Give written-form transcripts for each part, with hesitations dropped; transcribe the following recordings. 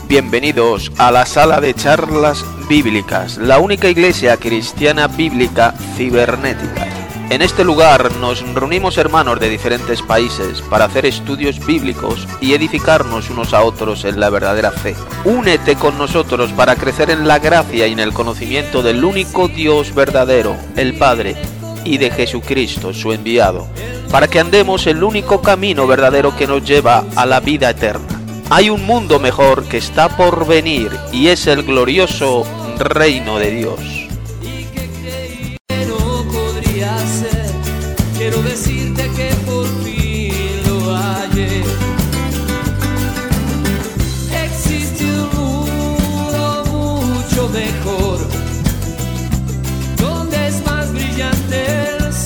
Bienvenidos a la sala de charlas bíblicas, la única iglesia cristiana bíblica cibernética. En este lugar nos reunimos hermanos de diferentes países para hacer estudios bíblicos y edificarnos unos a otros en la verdadera fe. Únete con nosotros para crecer en la gracia y en el conocimiento del único Dios verdadero, el Padre, y de Jesucristo, su enviado, para que andemos el único camino verdadero que nos lleva a la vida eterna. Hay un mundo mejor que está por venir y es el glorioso reino de Dios. Quiero decirte que por fin lo hallé. Existe un mundo mucho mejor, donde es más brillante el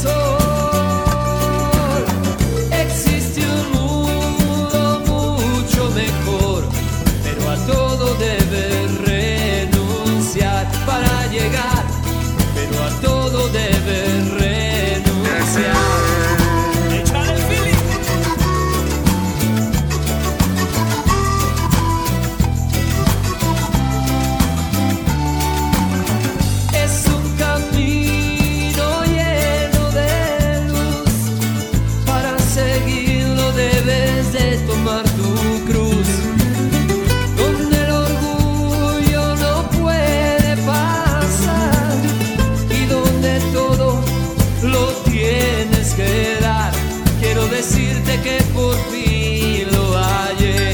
sol. Existe un mundo mucho mejor, pero a todo debes renunciar para llegar, pero a todo debes renunciar. Es un camino lleno de luz, para seguirlo debes de tomar tu cruz, donde el orgullo no puede pasar y donde todo lo tienes que dar. Quiero decirte que por fin lo hallé.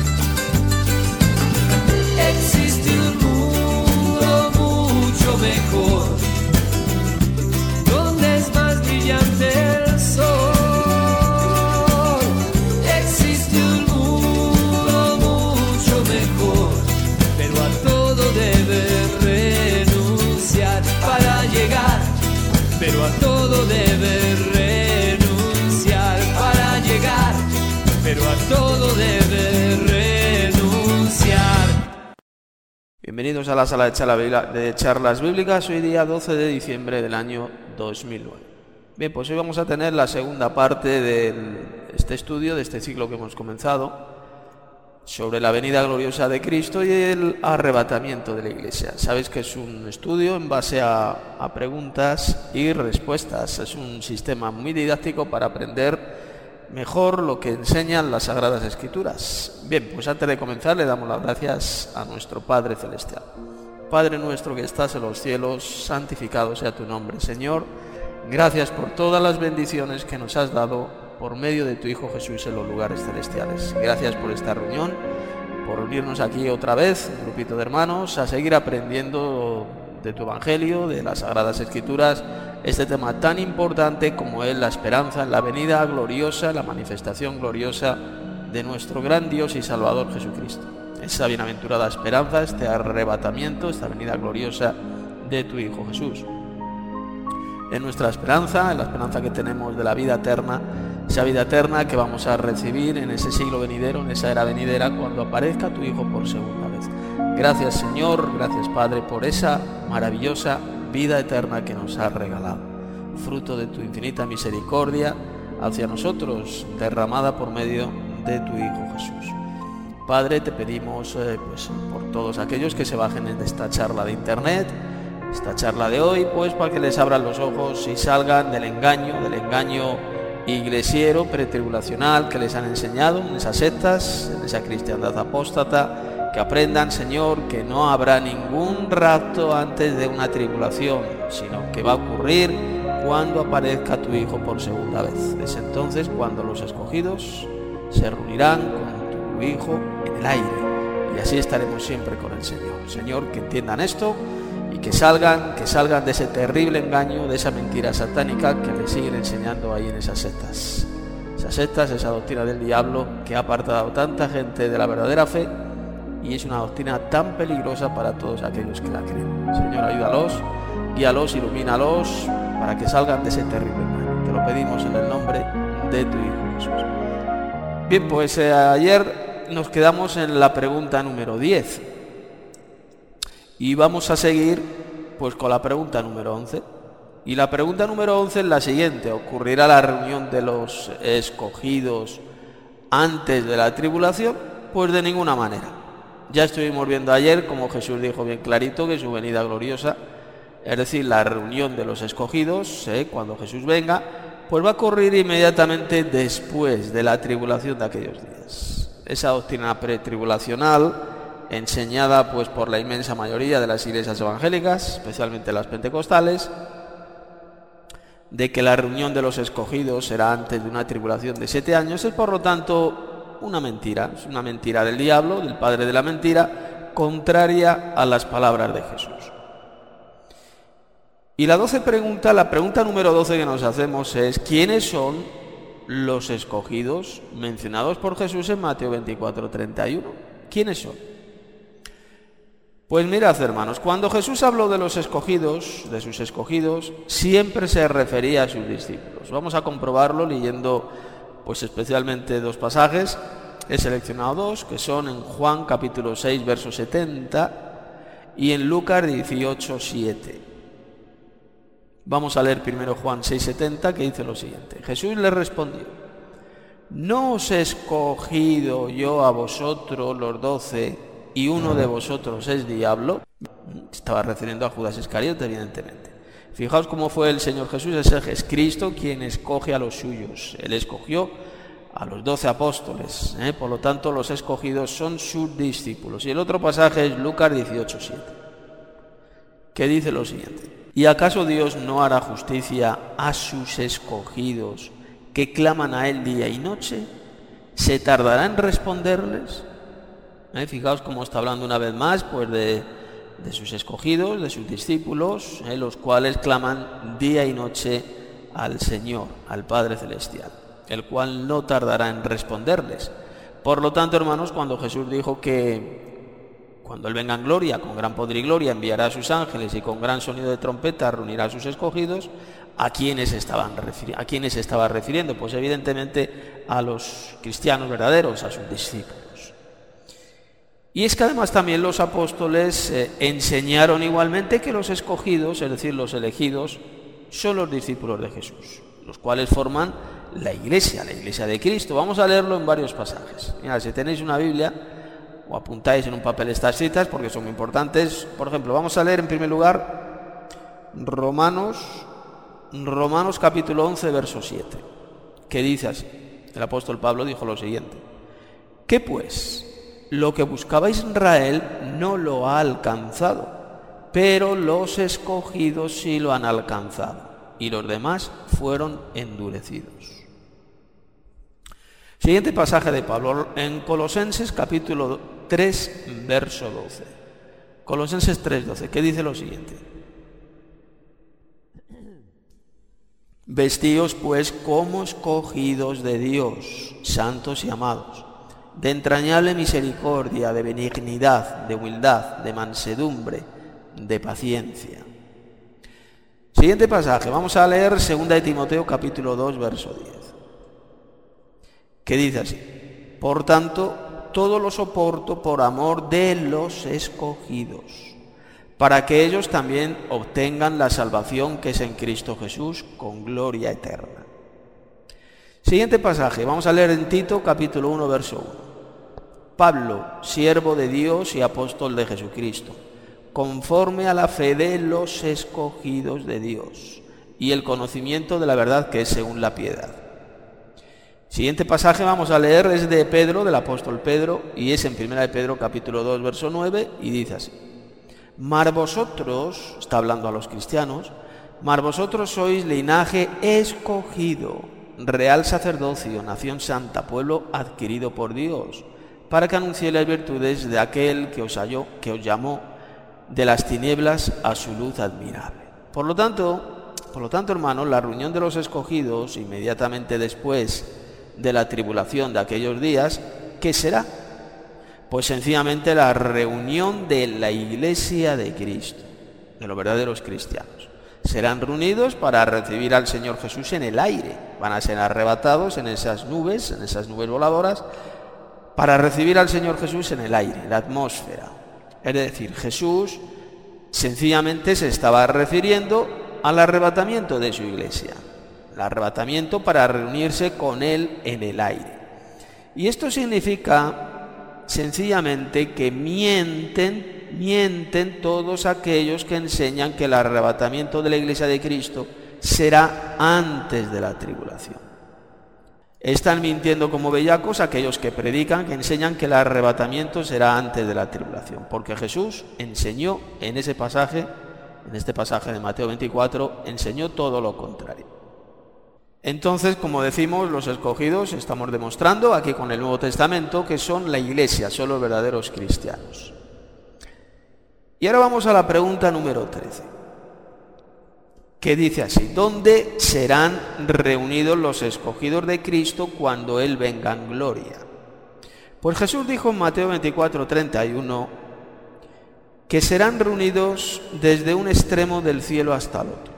Existe un mundo mucho mejor, donde es más brillante el sol. Existe un mundo mucho mejor, pero a todo debes renunciar para llegar, pero a todo debes renunciar para llegar, pero a todo debes renunciar. Bienvenidos a la sala de charlas bíblicas, hoy día 12 de diciembre del año 2009. Bien, pues hoy vamos a tener la segunda parte de este estudio, de este ciclo que hemos comenzado, sobre la venida gloriosa de Cristo y el arrebatamiento de la iglesia. Sabéis que es un estudio en base a preguntas y respuestas. Es un sistema muy didáctico para aprender mejor lo que enseñan las Sagradas Escrituras. Bien, pues antes de comenzar le damos las gracias a nuestro Padre Celestial. Padre nuestro que estás en los cielos, santificado sea tu nombre. Señor, gracias por todas las bendiciones que nos has dado por medio de tu Hijo Jesús en los lugares celestiales. Gracias por esta reunión, por unirnos aquí otra vez, un grupito de hermanos, a seguir aprendiendo de tu Evangelio, de las Sagradas Escrituras, este tema tan importante como es la esperanza en la venida gloriosa, la manifestación gloriosa de nuestro gran Dios y Salvador Jesucristo. Esa bienaventurada esperanza, este arrebatamiento, esta venida gloriosa de tu Hijo Jesús. En nuestra esperanza, en la esperanza que tenemos de la vida eterna, esa vida eterna que vamos a recibir en ese siglo venidero, en esa era venidera, cuando aparezca tu Hijo por segunda vez. Gracias, Señor, gracias, Padre, por esa maravillosa vida eterna que nos has regalado, fruto de tu infinita misericordia hacia nosotros, derramada por medio de tu Hijo Jesús. Padre, te pedimos por todos aquellos que se bajen en esta charla de internet, esta charla de hoy, pues para que les abran los ojos y salgan del engaño iglesiero, pretribulacional que les han enseñado en esas sectas, en esa cristiandad apóstata. Que aprendan, Señor, que no habrá ningún rapto antes de una tribulación, sino que va a ocurrir cuando aparezca tu Hijo por segunda vez. Es entonces cuando los escogidos se reunirán con tu Hijo en el aire, y así estaremos siempre con el Señor. Señor, que entiendan esto y que salgan de ese terrible engaño, de esa mentira satánica que les siguen enseñando ahí en esas sectas. Esas sectas, esa doctrina del diablo que ha apartado tanta gente de la verdadera fe, y es una doctrina tan peligrosa para todos aquellos que la creen. Señor, ayúdalos, guíalos, ilumínalos para que salgan de ese terrible engaño. Te lo pedimos en el nombre de tu Hijo Jesús. Bien, pues ayer nos quedamos en la pregunta número 10 y vamos a seguir pues con la pregunta número 11. Y la pregunta número 11 es la siguiente: ¿ocurrirá la reunión de los escogidos antes de la tribulación? Pues de ninguna manera. Ya estuvimos viendo ayer, como Jesús dijo bien clarito, que su venida gloriosa, es decir, la reunión de los escogidos, cuando Jesús venga, pues va a ocurrir inmediatamente después de la tribulación de aquellos días. Esa doctrina pretribulacional, enseñada pues por la inmensa mayoría de las iglesias evangélicas, especialmente las pentecostales, de que la reunión de los escogidos será antes de una tribulación de 7 años, es por lo tanto una mentira, es una mentira del diablo, del padre de la mentira, contraria a las palabras de Jesús. Y la pregunta número 12 que nos hacemos es: ¿quiénes son los escogidos mencionados por Jesús en Mateo 24:31? ¿Quiénes son? Pues mirad, hermanos, cuando Jesús habló de los escogidos, de sus escogidos, siempre se refería a sus discípulos. Vamos a comprobarlo leyendo pues especialmente 2 pasajes. He seleccionado 2, que son en Juan capítulo 6, verso 70, y en Lucas 18:7. Vamos a leer primero Juan 6:70, que dice lo siguiente: Jesús le respondió: ¿no os he escogido yo a vosotros los 12 y uno de vosotros es diablo? Estaba refiriendo a Judas Iscariote, evidentemente. Fijaos cómo fue el Señor Jesús, es Cristo quien escoge a los suyos. Él escogió a los 12 apóstoles, por lo tanto los escogidos son sus discípulos. Y el otro pasaje es Lucas 18:7, que dice lo siguiente: ¿y acaso Dios no hará justicia a sus escogidos que claman a Él día y noche? ¿Se tardará en responderles? Fijaos cómo está hablando una vez más pues de sus escogidos, de sus discípulos, los cuales claman día y noche al Señor, al Padre Celestial, el cual no tardará en responderles. Por lo tanto, hermanos, cuando Jesús dijo que cuando Él venga en gloria, con gran poder y gloria, enviará a sus ángeles y con gran sonido de trompeta reunirá a sus escogidos, ¿a quiénes estaba refiriendo? Pues evidentemente a los cristianos verdaderos, a sus discípulos. Y es que además también los apóstoles enseñaron igualmente que los escogidos, es decir, los elegidos, son los discípulos de Jesús, los cuales forman la iglesia de Cristo. Vamos a leerlo en varios pasajes. Mira, si tenéis una Biblia o apuntáis en un papel estas citas porque son muy importantes. Por ejemplo, vamos a leer en primer lugar Romanos capítulo 11, verso 7, que dice así. El apóstol Pablo dijo lo siguiente: ¿qué pues? Lo que buscaba Israel no lo ha alcanzado, pero los escogidos sí lo han alcanzado, y los demás fueron endurecidos. Siguiente pasaje de Pablo en Colosenses capítulo 3, verso 12. Colosenses 3:12, que dice lo siguiente: vestíos pues como escogidos de Dios, santos y amados, de entrañable misericordia, de benignidad, de humildad, de mansedumbre, de paciencia. Siguiente pasaje, vamos a leer 2 de Timoteo capítulo 2, verso 10, que dice así: por tanto, todo lo soporto por amor de los escogidos, para que ellos también obtengan la salvación que es en Cristo Jesús con gloria eterna. Siguiente pasaje, vamos a leer en Tito capítulo 1, verso 1. Pablo, siervo de Dios y apóstol de Jesucristo, conforme a la fe de los escogidos de Dios y el conocimiento de la verdad que es según la piedad. Siguiente pasaje vamos a leer es de Pedro, del apóstol Pedro, y es en 1 de Pedro capítulo 2, verso 9, y dice así: mas vosotros, está hablando a los cristianos, mas vosotros sois linaje escogido, real sacerdocio, nación santa, pueblo adquirido por Dios, para que anunciéis las virtudes de aquel que os llamó de las tinieblas a su luz admirable. Por lo tanto, hermanos, la reunión de los escogidos, inmediatamente después de la tribulación de aquellos días, ¿qué será? Pues sencillamente la reunión de la iglesia de Cristo, de los verdaderos cristianos. Serán reunidos para recibir al Señor Jesús en el aire. Van a ser arrebatados en esas nubes voladoras, para recibir al Señor Jesús en el aire, en la atmósfera. Es decir, Jesús sencillamente se estaba refiriendo al arrebatamiento de su iglesia, el arrebatamiento para reunirse con Él en el aire. Y esto significa sencillamente que mienten todos aquellos que enseñan que el arrebatamiento de la Iglesia de Cristo será antes de la tribulación. Están mintiendo como bellacos aquellos que predican, que enseñan que el arrebatamiento será antes de la tribulación, porque Jesús enseñó en este pasaje de Mateo 24, enseñó todo lo contrario. Entonces, como decimos, los escogidos estamos demostrando aquí con el Nuevo Testamento que son la Iglesia, son los verdaderos cristianos. Y ahora vamos a la pregunta número 13, que dice así: ¿dónde serán reunidos los escogidos de Cristo cuando Él venga en gloria? Pues Jesús dijo en Mateo 24, 31, que serán reunidos desde un extremo del cielo hasta el otro.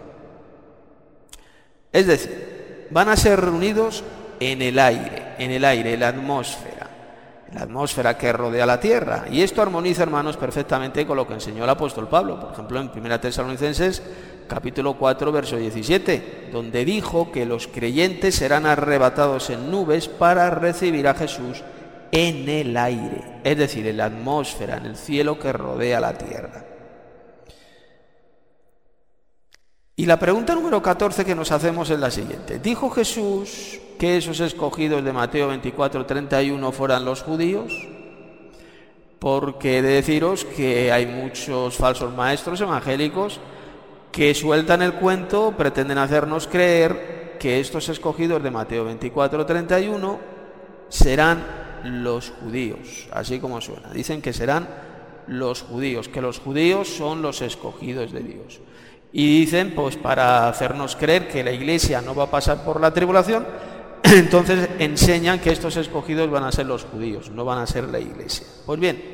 Es decir, van a ser reunidos en el aire, en la atmósfera que rodea la tierra. Y esto armoniza, hermanos, perfectamente con lo que enseñó el apóstol Pablo, por ejemplo, en 1 Tesalonicenses, capítulo 4, verso 17, donde dijo que los creyentes serán arrebatados en nubes para recibir a Jesús en el aire, es decir, en la atmósfera, en el cielo que rodea la tierra. Y la pregunta número 14 que nos hacemos es la siguiente: ¿dijo Jesús que esos escogidos de Mateo 24, 31 fueran los judíos? Porque he de deciros que hay muchos falsos maestros evangélicos que sueltan el cuento, pretenden hacernos creer que estos escogidos de Mateo 24, 31 serán los judíos, así como suena. Dicen que serán los judíos, que los judíos son los escogidos de Dios. Y dicen, pues para hacernos creer que la Iglesia no va a pasar por la tribulación, entonces enseñan que estos escogidos van a ser los judíos, no van a ser la Iglesia. Pues bien,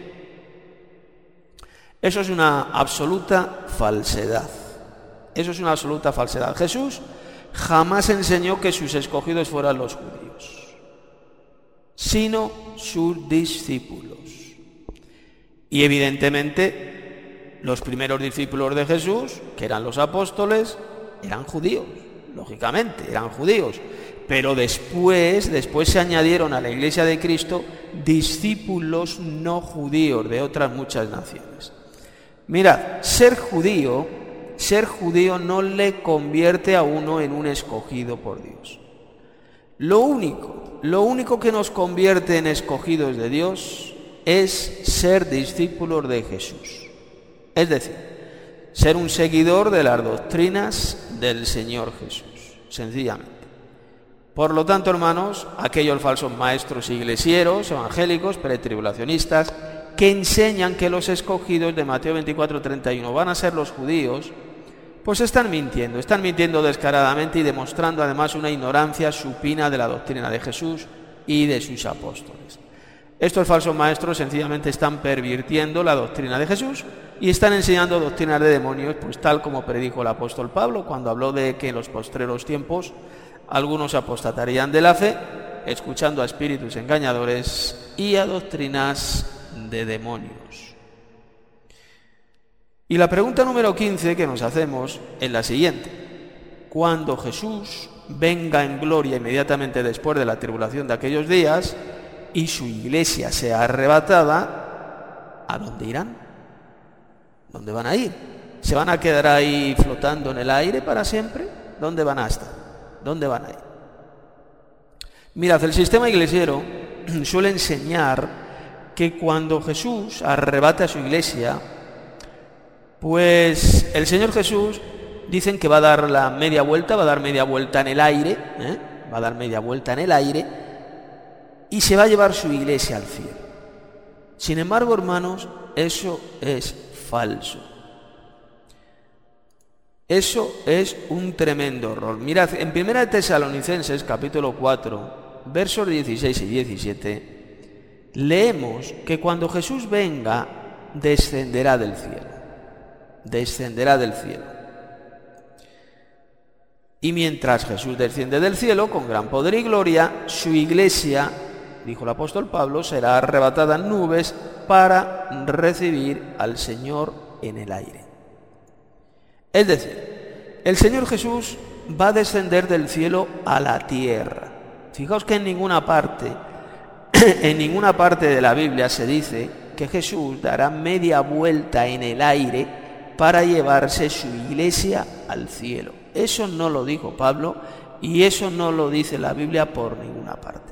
eso es una absoluta falsedad. Eso es una absoluta falsedad. Jesús jamás enseñó que sus escogidos fueran los judíos, sino sus discípulos. Y evidentemente los primeros discípulos de Jesús, que eran los apóstoles, eran judíos, lógicamente, eran judíos. Pero después se añadieron a la Iglesia de Cristo discípulos no judíos de otras muchas naciones. Mirad, ser judío no le convierte a uno en un escogido por Dios. Lo único que nos convierte en escogidos de Dios es ser discípulos de Jesús. Es decir, ser un seguidor de las doctrinas del Señor Jesús, sencillamente. Por lo tanto, hermanos, aquellos falsos maestros iglesieros, evangélicos, pretribulacionistas, que enseñan que los escogidos de Mateo 24, 31 van a ser los judíos, pues están mintiendo descaradamente y demostrando además una ignorancia supina de la doctrina de Jesús y de sus apóstoles. Estos falsos maestros sencillamente están pervirtiendo la doctrina de Jesús y están enseñando doctrinas de demonios, pues tal como predijo el apóstol Pablo cuando habló de que en los postreros tiempos algunos apostatarían de la fe, escuchando a espíritus engañadores y a doctrinas de demonios. Y la pregunta número 15 que nos hacemos es la siguiente: cuando Jesús venga en gloria inmediatamente después de la tribulación de aquellos días y su iglesia sea arrebatada, ¿a dónde irán? ¿Dónde van a ir? ¿Se van a quedar ahí flotando en el aire para siempre? ¿Dónde van a estar? ¿Dónde van a ir? Mirad, el sistema iglesiero suele enseñar que cuando Jesús arrebate a su iglesia, pues el Señor Jesús dicen que va a dar la media vuelta, va a dar media vuelta en el aire, va a dar media vuelta en el aire y se va a llevar su iglesia al cielo. Sin embargo, hermanos, eso es falso. Eso es un tremendo error. Mirad, en 1 Tesalonicenses, capítulo 4, versos 16 y 17, leemos que cuando Jesús venga, descenderá del cielo. Descenderá del cielo. Y mientras Jesús desciende del cielo, con gran poder y gloria, su iglesia, dijo el apóstol Pablo, será arrebatada en nubes para recibir al Señor en el aire. Es decir, el Señor Jesús va a descender del cielo a la tierra. Fijaos que en ninguna parte en ninguna parte de la Biblia se dice que Jesús dará media vuelta en el aire para llevarse su iglesia al cielo. Eso no lo dijo Pablo y eso no lo dice la Biblia por ninguna parte.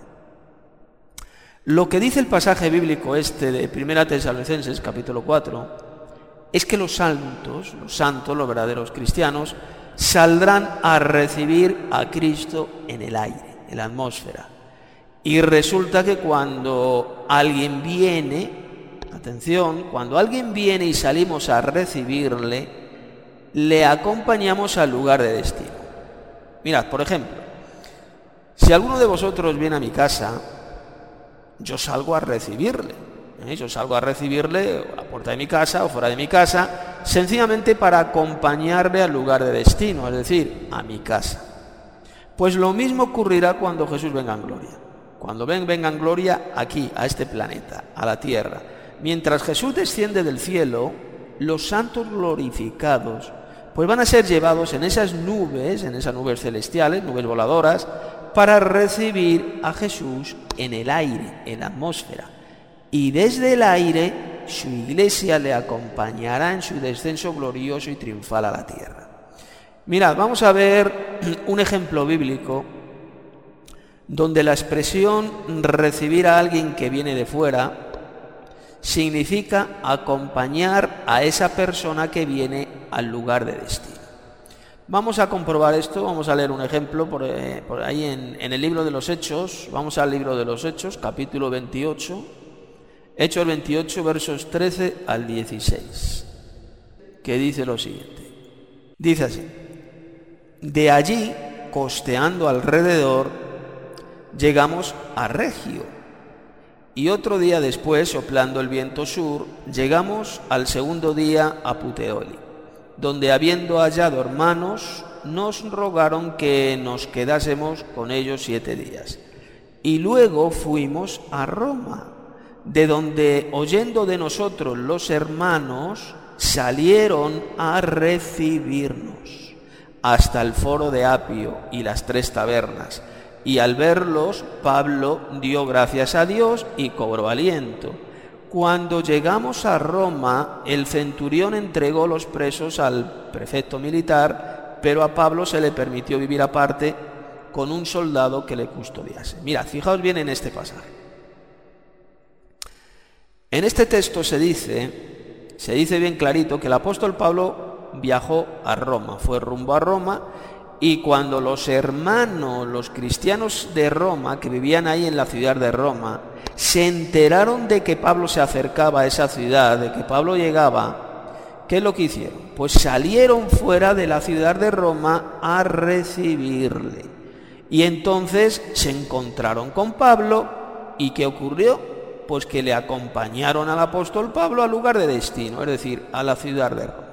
Lo que dice el pasaje bíblico este de 1 Tesalonicenses capítulo 4 es que los santos, los verdaderos cristianos, saldrán a recibir a Cristo en el aire, en la atmósfera. Y resulta que cuando alguien viene, atención, cuando alguien viene y salimos a recibirle, le acompañamos al lugar de destino. Mirad, por ejemplo, si alguno de vosotros viene a mi casa, yo salgo a recibirle. Yo salgo a recibirle a la puerta de mi casa o fuera de mi casa, sencillamente para acompañarle al lugar de destino, es decir, a mi casa. Pues lo mismo ocurrirá cuando Jesús venga en gloria. Cuando venga en gloria aquí, a este planeta, a la tierra. Mientras Jesús desciende del cielo, los santos glorificados pues van a ser llevados en esas nubes celestiales, nubes voladoras, para recibir a Jesús en el aire, en la atmósfera. Y desde el aire su iglesia le acompañará en su descenso glorioso y triunfal a la tierra. Mirad, vamos a ver un ejemplo bíblico donde la expresión recibir a alguien que viene de fuera significa acompañar a esa persona que viene al lugar de destino. Vamos a comprobar esto, vamos a leer un ejemplo por ahí en el libro de los Hechos. Vamos al libro de los Hechos, capítulo 28, Hechos 28, versos 13 al 16, que dice lo siguiente. Dice así: de allí, costeando alrededor, llegamos a Regio, y otro día después, soplando el viento sur, llegamos al segundo día a Puteoli, donde habiendo hallado hermanos, nos rogaron que nos quedásemos con ellos 7 días. Y luego fuimos a Roma, de donde, oyendo de nosotros los hermanos, salieron a recibirnos hasta el foro de Apio y las 3 tabernas. Y al verlos, Pablo dio gracias a Dios y cobró aliento. Cuando llegamos a Roma, el centurión entregó los presos al prefecto militar, pero a Pablo se le permitió vivir aparte con un soldado que le custodiase. Mirad, fijaos bien en este pasaje. En este texto se dice bien clarito que el apóstol Pablo viajó a Roma, fue rumbo a Roma, y cuando los hermanos, los cristianos de Roma, que vivían ahí en la ciudad de Roma, se enteraron de que Pablo se acercaba a esa ciudad, de que Pablo llegaba, ¿qué es lo que hicieron? Pues salieron fuera de la ciudad de Roma a recibirle. Y entonces se encontraron con Pablo, ¿y qué ocurrió? Pues que le acompañaron al apóstol Pablo al lugar de destino, es decir, a la ciudad de Roma.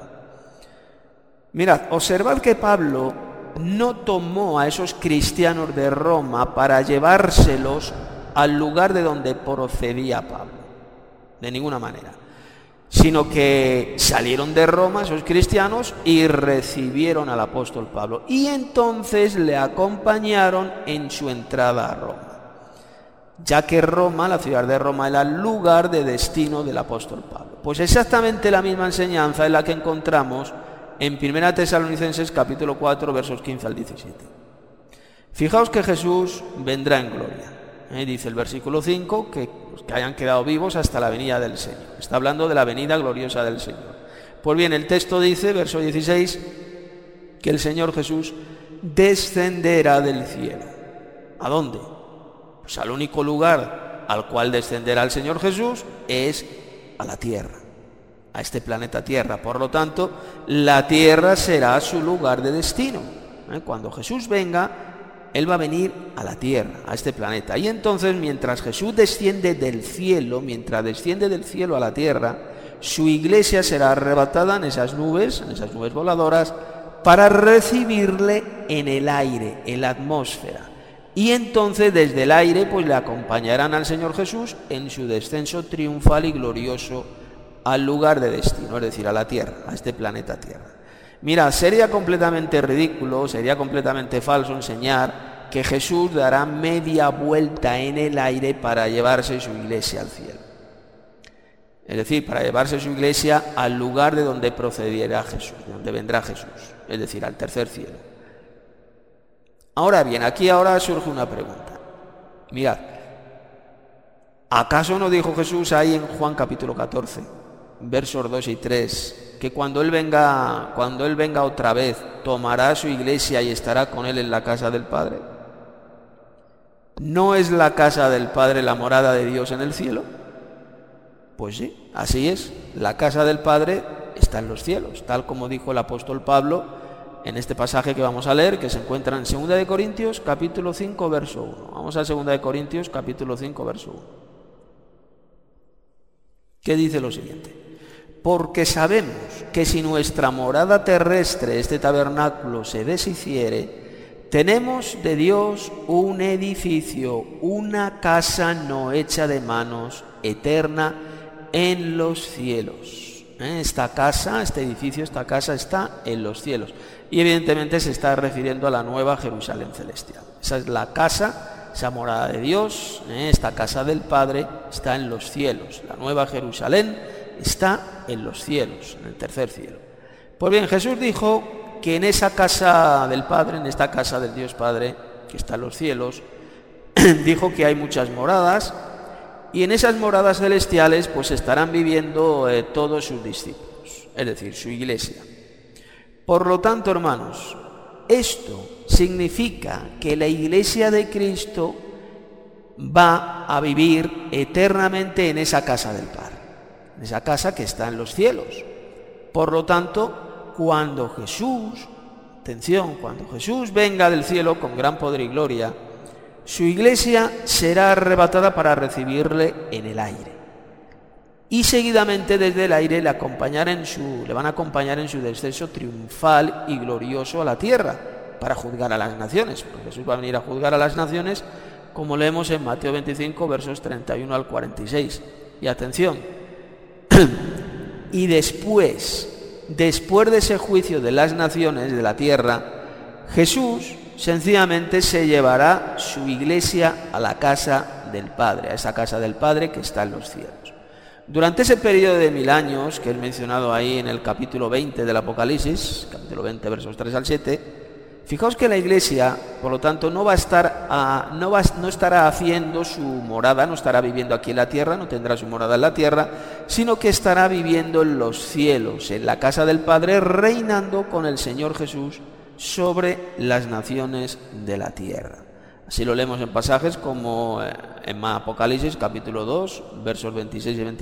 Mirad, observad que Pablo no tomó a esos cristianos de Roma para llevárselos al lugar de donde procedía Pablo, de ninguna manera, sino que salieron de Roma esos cristianos y recibieron al apóstol Pablo, y entonces le acompañaron en su entrada a Roma, ya que Roma, la ciudad de Roma, era el lugar de destino del apóstol Pablo. Pues exactamente la misma enseñanza es la que encontramos en 1 Tesalonicenses capítulo 4, versos 15 al 17. Fijaos que Jesús vendrá en gloria. Dice el versículo 5 que los que hayan quedado vivos hasta la venida del Señor. Está hablando de la venida gloriosa del Señor. Pues bien, el texto dice, verso 16, que el Señor Jesús descenderá del cielo. ¿A dónde? Pues al único lugar al cual descenderá el Señor Jesús es a la tierra, a este planeta Tierra. Por lo tanto, la tierra será su lugar de destino. Cuando Jesús venga, Él va a venir a la tierra, a este planeta. Y entonces, mientras Jesús desciende del cielo, a la tierra, su iglesia será arrebatada en esas nubes voladoras, para recibirle en el aire, en la atmósfera. Y entonces desde el aire pues le acompañarán al Señor Jesús en su descenso triunfal y glorioso al lugar de destino, es decir, a la tierra, a este planeta Tierra. Mira, sería completamente ridículo, sería completamente falso enseñar que Jesús dará media vuelta en el aire para llevarse su iglesia al cielo. Es decir, para llevarse su iglesia al lugar de donde procederá Jesús, de donde vendrá Jesús, es decir, al tercer cielo. Ahora bien, aquí ahora surge una pregunta. Mirad, ¿acaso no dijo Jesús ahí en Juan capítulo 14, versos 2 y 3, que cuando Él venga otra vez, tomará su iglesia y estará con Él en la casa del Padre? ¿No es la casa del Padre la morada de Dios en el cielo? Pues sí, así es. La casa del Padre está en los cielos, tal como dijo el apóstol Pablo en este pasaje que vamos a leer, que se encuentra en 2 de Corintios, capítulo 5, verso 1. Vamos a 2 de Corintios, capítulo 5, verso 1. ¿Qué dice lo siguiente? Porque sabemos que si nuestra morada terrestre, este tabernáculo, se deshiciere, tenemos de Dios un edificio, una casa no hecha de manos, eterna en los cielos. Esta casa, este edificio, esta casa está en los cielos. Y evidentemente se está refiriendo a la nueva Jerusalén celestial. Esa es la casa, esa morada de Dios, esta casa del Padre está en los cielos. La nueva Jerusalén está en los cielos, en el tercer cielo. Pues bien, Jesús dijo que en esa casa del Padre, en esta casa del Dios Padre, que está en los cielos, dijo que hay muchas moradas, y en esas moradas celestiales pues estarán viviendo todos sus discípulos, es decir, su iglesia. Por lo tanto, hermanos, esto significa que la iglesia de Cristo va a vivir eternamente en esa casa del Padre, en esa casa que está en los cielos. Por lo tanto, cuando Jesús venga del cielo con gran poder y gloria, su iglesia será arrebatada para recibirle en el aire. Y seguidamente desde el aire le van a acompañar en su descenso triunfal y glorioso a la tierra para juzgar a las naciones. Porque Jesús va a venir a juzgar a las naciones, como leemos en Mateo 25, versos 31 al 46. Y atención, y después de ese juicio de las naciones de la tierra, Jesús sencillamente se llevará su iglesia a la casa del Padre, a esa casa del Padre que está en los cielos. Durante ese periodo de 1000 años, que es mencionado ahí en el capítulo 20 del Apocalipsis, capítulo 20, versos 3 al 7, fijaos que la iglesia, por lo tanto, no estará haciendo su morada, no estará viviendo aquí en la tierra, no tendrá su morada en la tierra, sino que estará viviendo en los cielos, en la casa del Padre, reinando con el Señor Jesús sobre las naciones de la tierra. Así lo leemos en pasajes como en Apocalipsis capítulo 2, versos 26 y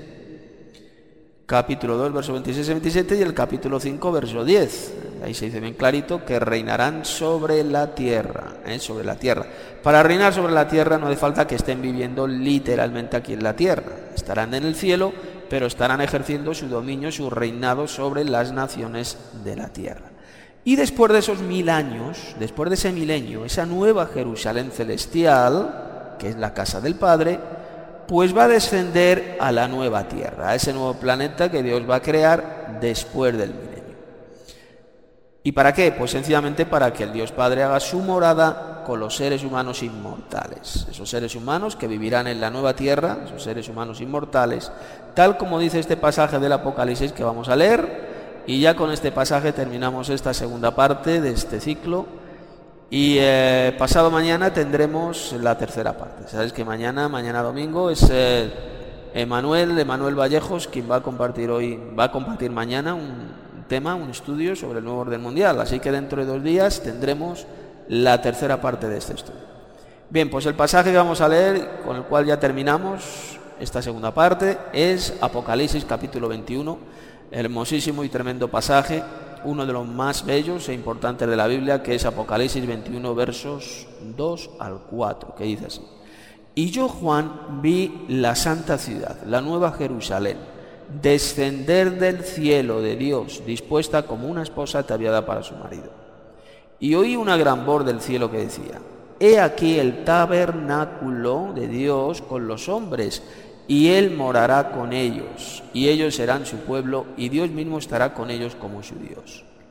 27, capítulo 2, versos 26 y 27 y el capítulo 5, verso 10. Ahí se dice bien clarito que reinarán sobre la tierra, sobre la tierra. Para reinar sobre la tierra no hace falta que estén viviendo literalmente aquí en la tierra. Estarán en el cielo, pero estarán ejerciendo su dominio, su reinado sobre las naciones de la tierra. Y después de esos 1000 años, después de ese milenio, esa nueva Jerusalén celestial, que es la casa del Padre, pues va a descender a la nueva tierra, a ese nuevo planeta que Dios va a crear después del milenio. ¿Y para qué? Pues sencillamente para que el Dios Padre haga su morada con los seres humanos inmortales, esos seres humanos que vivirán en la nueva tierra, esos seres humanos inmortales, tal como dice este pasaje del Apocalipsis que vamos a leer. Y ya con este pasaje terminamos esta segunda parte de este ciclo y pasado mañana tendremos la tercera parte. Sabéis que mañana domingo es Emanuel Vallejos quien va a compartir mañana un tema, un estudio sobre el nuevo orden mundial. Así que dentro de 2 días tendremos la tercera parte de este estudio. Bien, pues el pasaje que vamos a leer, con el cual ya terminamos esta segunda parte, es Apocalipsis capítulo 21. Hermosísimo y tremendo pasaje, uno de los más bellos e importantes de la Biblia, que es Apocalipsis 21, versos 2 al 4, que dice así: Y yo, Juan, vi la santa ciudad, la nueva Jerusalén, descender del cielo de Dios, dispuesta como una esposa ataviada para su marido. Y oí una gran voz del cielo que decía: He aquí el tabernáculo de Dios con los hombres, y Él morará con ellos, y ellos serán su pueblo, y Dios mismo estará con ellos como su Dios.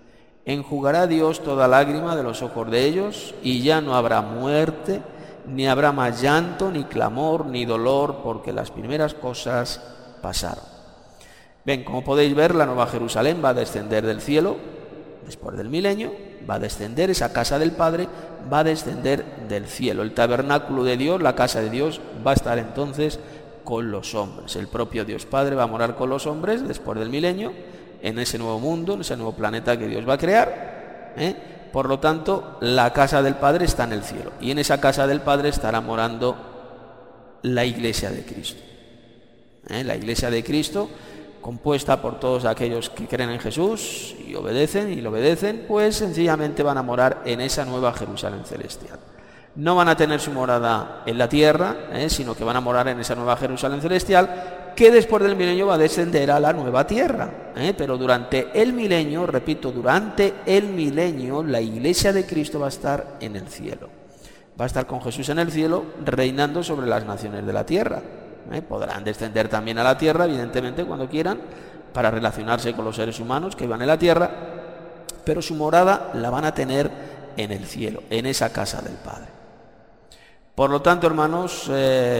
enjugará Dios toda lágrima de los ojos de ellos, y ya no habrá muerte, ni habrá más llanto, ni clamor, ni dolor, porque las primeras cosas pasaron. Bien, como podéis ver, la Nueva Jerusalén va a descender del cielo después del milenio, va a descender, esa casa del Padre va a descender del cielo. El tabernáculo de Dios, la casa de Dios, va a estar entonces con los hombres. El propio Dios Padre va a morar con los hombres después del milenio, en ese nuevo mundo, en ese nuevo planeta que Dios va a crear. Por lo tanto, la casa del Padre está en el cielo, y en esa casa del Padre estará morando la Iglesia de Cristo. La Iglesia de Cristo, compuesta por todos aquellos que creen en Jesús y lo obedecen, pues sencillamente van a morar en esa nueva Jerusalén celestial. No van a tener su morada en la tierra, sino que van a morar en esa nueva Jerusalén celestial, que después del milenio va a descender a la nueva tierra. Pero durante el milenio, repito, durante el milenio, la Iglesia de Cristo va a estar en el cielo. Va a estar con Jesús en el cielo, reinando sobre las naciones de la tierra. Podrán descender también a la tierra, evidentemente, cuando quieran, para relacionarse con los seres humanos que van en la tierra, pero su morada la van a tener en el cielo, en esa casa del Padre. Por lo tanto, hermanos,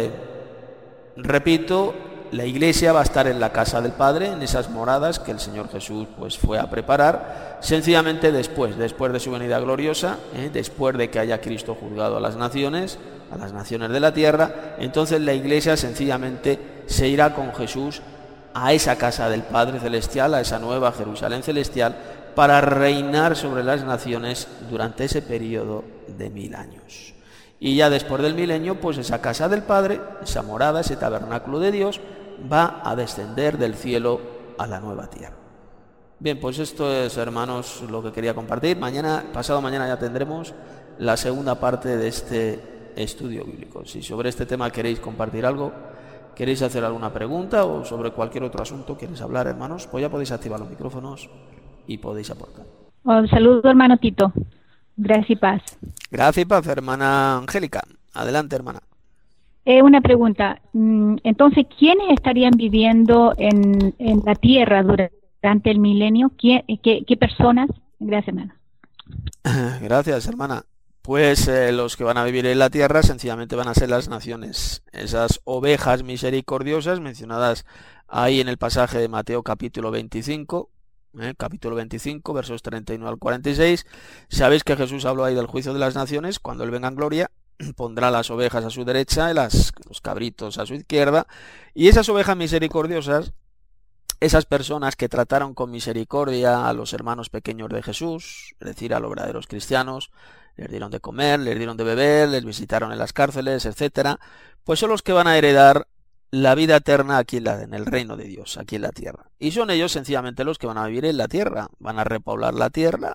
repito, la Iglesia va a estar en la casa del Padre, en esas moradas que el Señor Jesús pues fue a preparar, sencillamente después de su venida gloriosa, después de que haya Cristo juzgado a las naciones de la tierra. Entonces la Iglesia sencillamente se irá con Jesús a esa casa del Padre celestial, a esa nueva Jerusalén celestial, para reinar sobre las naciones durante ese periodo de 1000 años. Y ya después del milenio, pues esa casa del Padre, esa morada, ese tabernáculo de Dios, va a descender del cielo a la nueva tierra. Bien, pues esto es, hermanos, lo que quería compartir. Pasado mañana ya tendremos la segunda parte de este estudio bíblico. Si sobre este tema queréis compartir algo, queréis hacer alguna pregunta o sobre cualquier otro asunto queréis hablar, hermanos, pues ya podéis activar los micrófonos y podéis aportar. Saludo, hermano Tito. Gracias y paz. Gracias y paz, hermana Angélica. Adelante, hermana. Una pregunta. Entonces, ¿quiénes estarían viviendo en la tierra durante el milenio? ¿Qué personas? Gracias, hermana. Gracias, hermana. Pues los que van a vivir en la tierra sencillamente van a ser las naciones, esas ovejas misericordiosas mencionadas ahí en el pasaje de Mateo capítulo 25, versos 31 al 46. Sabéis que Jesús habló ahí del juicio de las naciones. Cuando Él venga en gloria, pondrá las ovejas a su derecha y los cabritos a su izquierda, y esas ovejas misericordiosas, esas personas que trataron con misericordia a los hermanos pequeños de Jesús, es decir, a los verdaderos cristianos, les dieron de comer, les dieron de beber, les visitaron en las cárceles, etcétera, pues son los que van a heredar la vida eterna aquí en el reino de Dios, aquí en la tierra. Y son ellos sencillamente los que van a vivir en la tierra, van a repoblar la tierra,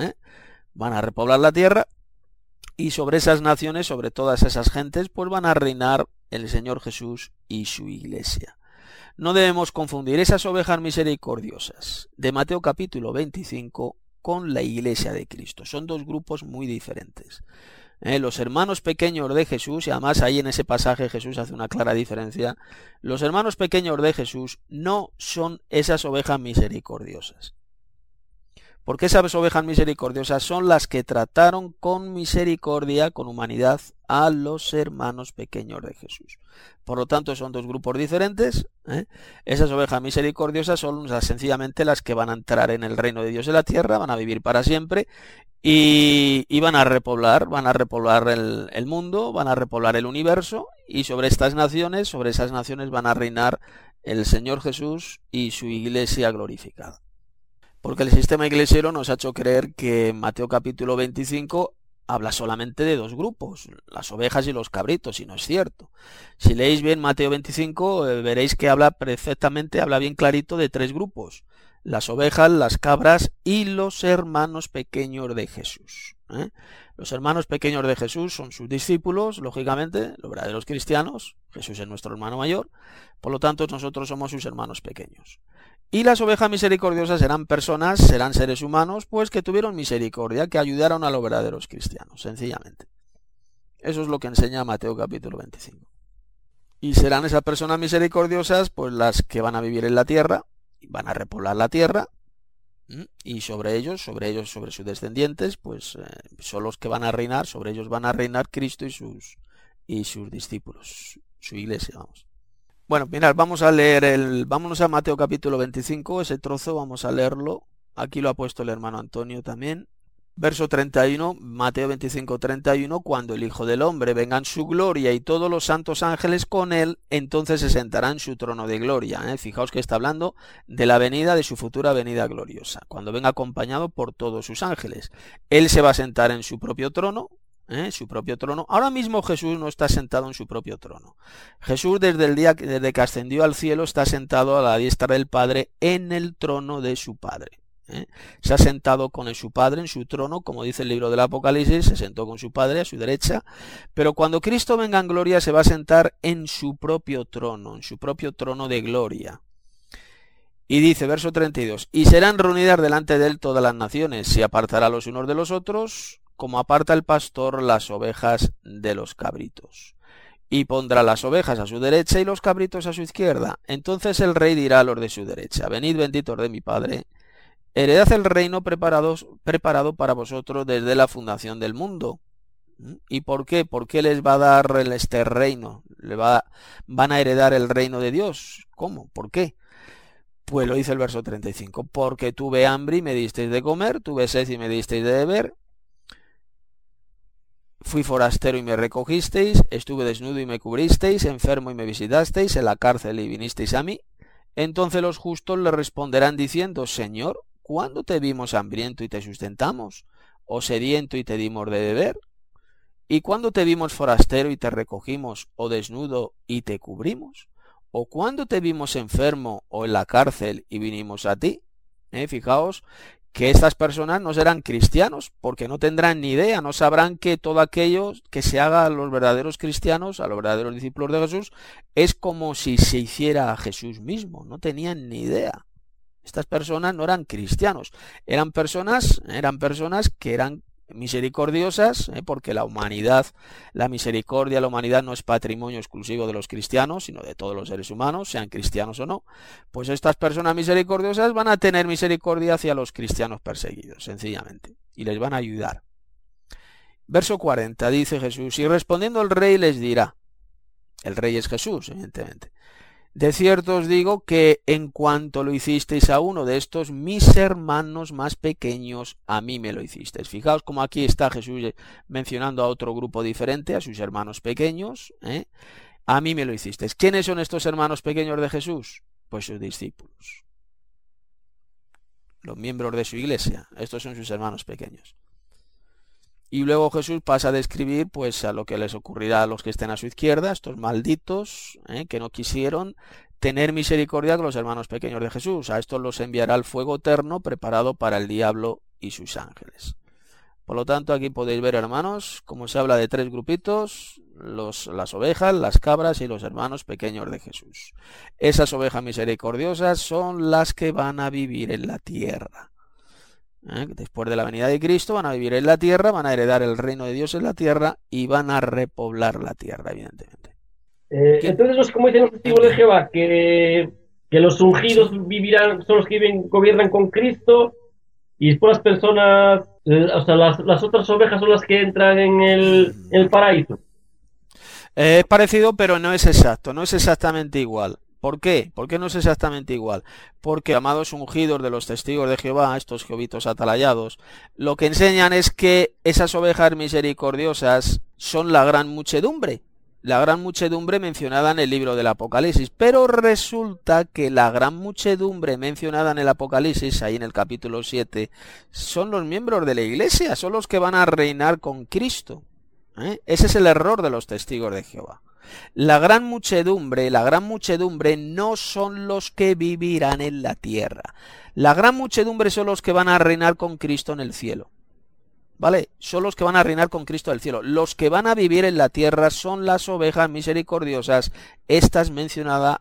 y sobre esas naciones, sobre todas esas gentes, pues van a reinar el Señor Jesús y su Iglesia. No debemos confundir esas ovejas misericordiosas de Mateo capítulo 25 con la Iglesia de Cristo. Son dos grupos muy diferentes. Los hermanos pequeños de Jesús, y además ahí en ese pasaje Jesús hace una clara diferencia, los hermanos pequeños de Jesús no son esas ovejas misericordiosas. Porque esas ovejas misericordiosas son las que trataron con misericordia, con humanidad, a los hermanos pequeños de Jesús. Por lo tanto, son dos grupos diferentes. Esas ovejas misericordiosas son sencillamente las que van a entrar en el reino de Dios en la tierra, van a vivir para siempre y van a repoblar el mundo, van a repoblar el universo, y sobre esas naciones van a reinar el Señor Jesús y su Iglesia glorificada. Porque el sistema iglesiero nos ha hecho creer que Mateo capítulo 25 habla solamente de dos grupos, las ovejas y los cabritos, y no es cierto. Si leéis bien Mateo 25, veréis que habla bien clarito de tres grupos: las ovejas, las cabras y los hermanos pequeños de Jesús. Los hermanos pequeños de Jesús son sus discípulos, lógicamente, los verdaderos cristianos. Jesús es nuestro hermano mayor, por lo tanto nosotros somos sus hermanos pequeños. Y las ovejas misericordiosas serán seres humanos, pues que tuvieron misericordia, que ayudaron a los verdaderos cristianos, sencillamente. Eso es lo que enseña Mateo capítulo 25. Y serán esas personas misericordiosas, pues las que van a vivir en la tierra, van a repoblar la tierra, Y sobre sus descendientes, pues son los que van a reinar, sobre ellos van a reinar Cristo y sus discípulos, su iglesia, vamos. Bueno, mirad, vámonos a Mateo capítulo 25, ese trozo vamos a leerlo. Aquí lo ha puesto el hermano Antonio también. Verso 31, Mateo 25, 31, cuando el Hijo del Hombre venga en su gloria y todos los santos ángeles con él, entonces se sentará en su trono de gloria. Fijaos que está hablando de la venida, de su futura venida gloriosa, cuando venga acompañado por todos sus ángeles. Él se va a sentar en su propio trono. Su propio trono. Ahora mismo Jesús no está sentado en su propio trono. Jesús desde que ascendió al cielo está sentado a la diestra del Padre en el trono de su Padre. Se ha sentado con su Padre en su trono, como dice el libro del Apocalipsis, se sentó con su Padre a su derecha, pero cuando Cristo venga en gloria se va a sentar en su propio trono de gloria. Y dice, verso 32, y serán reunidas delante de él todas las naciones, y apartará los unos de los otros, como aparta el pastor las ovejas de los cabritos. Y pondrá las ovejas a su derecha y los cabritos a su izquierda. Entonces el rey dirá a los de su derecha, venid benditos de mi Padre, heredad el reino preparado para vosotros desde la fundación del mundo. ¿Y por qué? ¿Por qué les va a dar este reino? Van a heredar el reino de Dios. ¿Cómo? ¿Por qué? Pues lo dice el verso 35. Porque tuve hambre y me disteis de comer, tuve sed y me disteis de beber, fui forastero y me recogisteis, estuve desnudo y me cubristeis, enfermo y me visitasteis, en la cárcel y vinisteis a mí. Entonces los justos le responderán diciendo, Señor, ¿cuándo te vimos hambriento y te sustentamos? ¿O sediento y te dimos de beber? ¿Y cuándo te vimos forastero y te recogimos? ¿O desnudo y te cubrimos? ¿O cuándo te vimos enfermo o en la cárcel y vinimos a ti? Fijaos que estas personas no serán cristianos, porque no tendrán ni idea, no sabrán que todo aquello que se haga a los verdaderos cristianos, a los verdaderos discípulos de Jesús, es como si se hiciera a Jesús mismo. No tenían ni idea. Estas personas no eran cristianos, eran personas que eran misericordiosas, porque la misericordia, la humanidad no es patrimonio exclusivo de los cristianos, sino de todos los seres humanos, sean cristianos o no. Pues estas personas misericordiosas van a tener misericordia hacia los cristianos perseguidos, sencillamente, y les van a ayudar. Verso 40, dice Jesús, y respondiendo el rey les dirá, el rey es Jesús, evidentemente, de cierto os digo que en cuanto lo hicisteis a uno de estos mis hermanos más pequeños, a mí me lo hicisteis. Fijaos como aquí está Jesús mencionando a otro grupo diferente, a sus hermanos pequeños. A mí me lo hicisteis. ¿Quiénes son estos hermanos pequeños de Jesús? Pues sus discípulos, los miembros de su iglesia. Estos son sus hermanos pequeños. Y luego Jesús pasa a describir pues a lo que les ocurrirá a los que estén a su izquierda, estos malditos que no quisieron tener misericordia con los hermanos pequeños de Jesús. A estos los enviará el fuego eterno preparado para el diablo y sus ángeles. Por lo tanto, aquí podéis ver, hermanos, cómo se habla de tres grupitos, las ovejas, las cabras y los hermanos pequeños de Jesús. Esas ovejas misericordiosas son las que van a vivir en la tierra. Después de la venida de Cristo van a vivir en la tierra, van a heredar el reino de Dios en la tierra y van a repoblar la tierra, evidentemente. Entonces, como dicen los testigos de Jehová, que los ungidos vivirán, son los que gobiernan con Cristo, y después las personas, o sea, las otras ovejas son las que entran en el paraíso. Es parecido, pero no es exacto, no es exactamente igual. ¿Por qué? ¿Por qué no es exactamente igual? Porque, amados ungidos de los testigos de Jehová, estos jehovitos atalayados, lo que enseñan es que esas ovejas misericordiosas son la gran muchedumbre mencionada en el libro del Apocalipsis. Pero resulta que la gran muchedumbre mencionada en el Apocalipsis, ahí en el capítulo 7, son los miembros de la iglesia, son los que van a reinar con Cristo. Ese es el error de los testigos de Jehová. La gran muchedumbre no son los que vivirán en la tierra. La gran muchedumbre son los que van a reinar con Cristo en el cielo. ¿Vale? Son los que van a reinar con Cristo en el cielo. Los que van a vivir en la tierra son las ovejas misericordiosas, estas mencionadas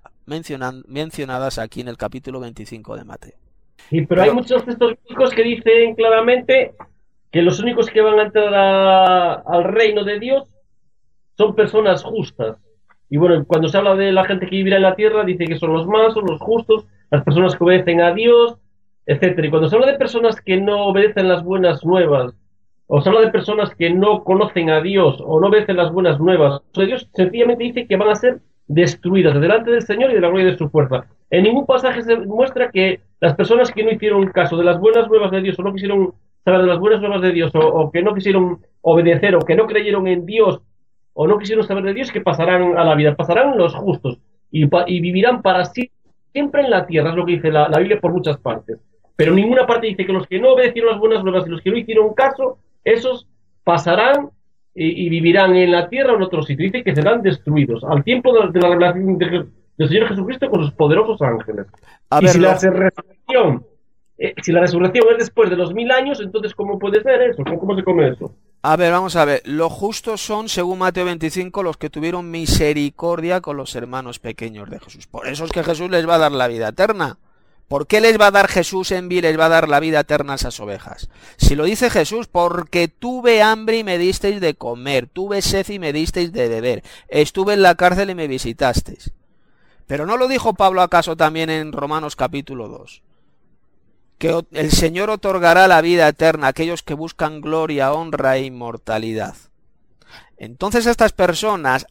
aquí en el capítulo 25 de Mateo. Sí, pero hay muchos textos bíblicos que dicen claramente que los únicos que van a entrar al reino de Dios son personas justas. Y bueno, cuando se habla de la gente que vivirá en la tierra, dice que son los justos, las personas que obedecen a Dios, etcétera. Y cuando se habla de personas que no obedecen las buenas nuevas, o se habla de personas que no conocen a Dios o no obedecen las buenas nuevas, o sea, Dios sencillamente dice que van a ser destruidas delante del Señor y de la gloria de su fuerza. En ningún pasaje se muestra que las personas que no hicieron caso de las buenas nuevas de Dios o no quisieron saber de las buenas nuevas de Dios o que no quisieron obedecer o que no creyeron en Dios o no quisieron saber de Dios, que pasarán a la vida, pasarán los justos y vivirán para siempre en la tierra, es lo que dice la Biblia por muchas partes. Pero en ninguna parte dice que los que no obedecieron las buenas nuevas y los que no hicieron caso, esos pasarán y vivirán en la tierra o en otro sitio. Dice que serán destruidos al tiempo de la revelación del Señor Jesucristo con sus poderosos ángeles. A Y ver, si si la resurrección es después de los 1000 años, entonces ¿cómo puede ser eso? ¿Cómo se come eso? a ver, vamos a ver. Los justos son, según Mateo 25, los que tuvieron misericordia con los hermanos pequeños de Jesús. Por eso es que Jesús les va a dar la vida eterna. ¿Por qué les va a dar Jesús en vida, les va a dar la vida eterna a esas ovejas? Si lo dice Jesús, porque tuve hambre y me disteis de comer, tuve sed y me disteis de beber, estuve en la cárcel y me visitasteis. Pero ¿no lo dijo Pablo acaso también en Romanos capítulo 2? Que el Señor otorgará la vida eterna a aquellos que buscan gloria, honra e inmortalidad. Entonces a estas personas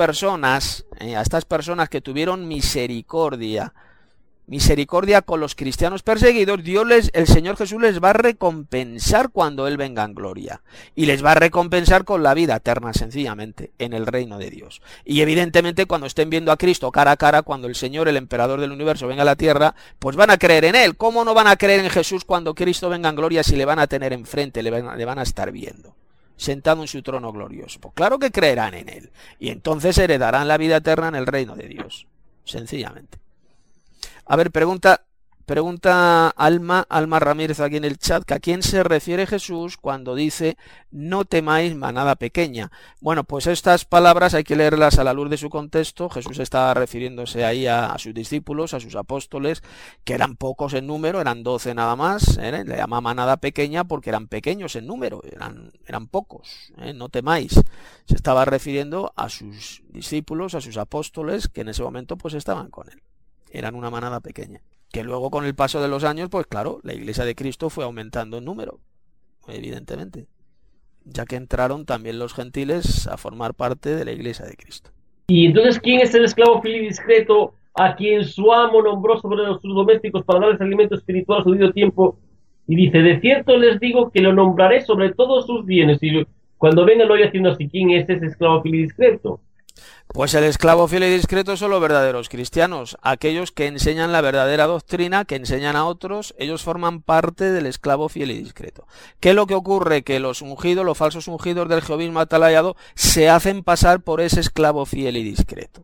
que tuvieron misericordia con los cristianos perseguidos, el Señor Jesús les va a recompensar cuando Él venga en gloria. Y les va a recompensar con la vida eterna, sencillamente, en el reino de Dios. Y evidentemente cuando estén viendo a Cristo cara a cara, cuando el Señor, el emperador del universo, venga a la tierra, pues van a creer en Él. ¿Cómo no van a creer en Jesús cuando Cristo venga en gloria si le van a tener enfrente, le van a estar viendo, sentado en su trono glorioso? Pues claro que creerán en Él. Y entonces heredarán la vida eterna en el reino de Dios. Sencillamente. A ver, pregunta Alma Ramírez aquí en el chat, que ¿a quién se refiere Jesús cuando dice no temáis manada pequeña? Bueno, pues estas palabras hay que leerlas a la luz de su contexto. Jesús estaba refiriéndose ahí a sus discípulos, a sus apóstoles, que eran pocos en número, eran 12 nada más, le llama manada pequeña porque eran pequeños en número, eran pocos, no temáis. Se estaba refiriendo a sus discípulos, a sus apóstoles, que en ese momento pues estaban con él. Eran una manada pequeña. Que luego con el paso de los años, pues claro, la Iglesia de Cristo fue aumentando en número, evidentemente, ya que entraron también los gentiles a formar parte de la Iglesia de Cristo. Y entonces, ¿quién es el esclavo fiel y discreto a quien su amo nombró sobre sus domésticos para darles alimento espiritual a su debido tiempo? Y dice, de cierto les digo que lo nombraré sobre todos sus bienes. Y cuando venga lo voy haciendo así, ¿quién es ese esclavo fiel y discreto? Pues el esclavo fiel y discreto son los verdaderos cristianos, aquellos que enseñan la verdadera doctrina, que enseñan a otros, ellos forman parte del esclavo fiel y discreto. ¿Qué es lo que ocurre? Que los ungidos, los falsos ungidos del jehovismo atalayado, se hacen pasar por ese esclavo fiel y discreto.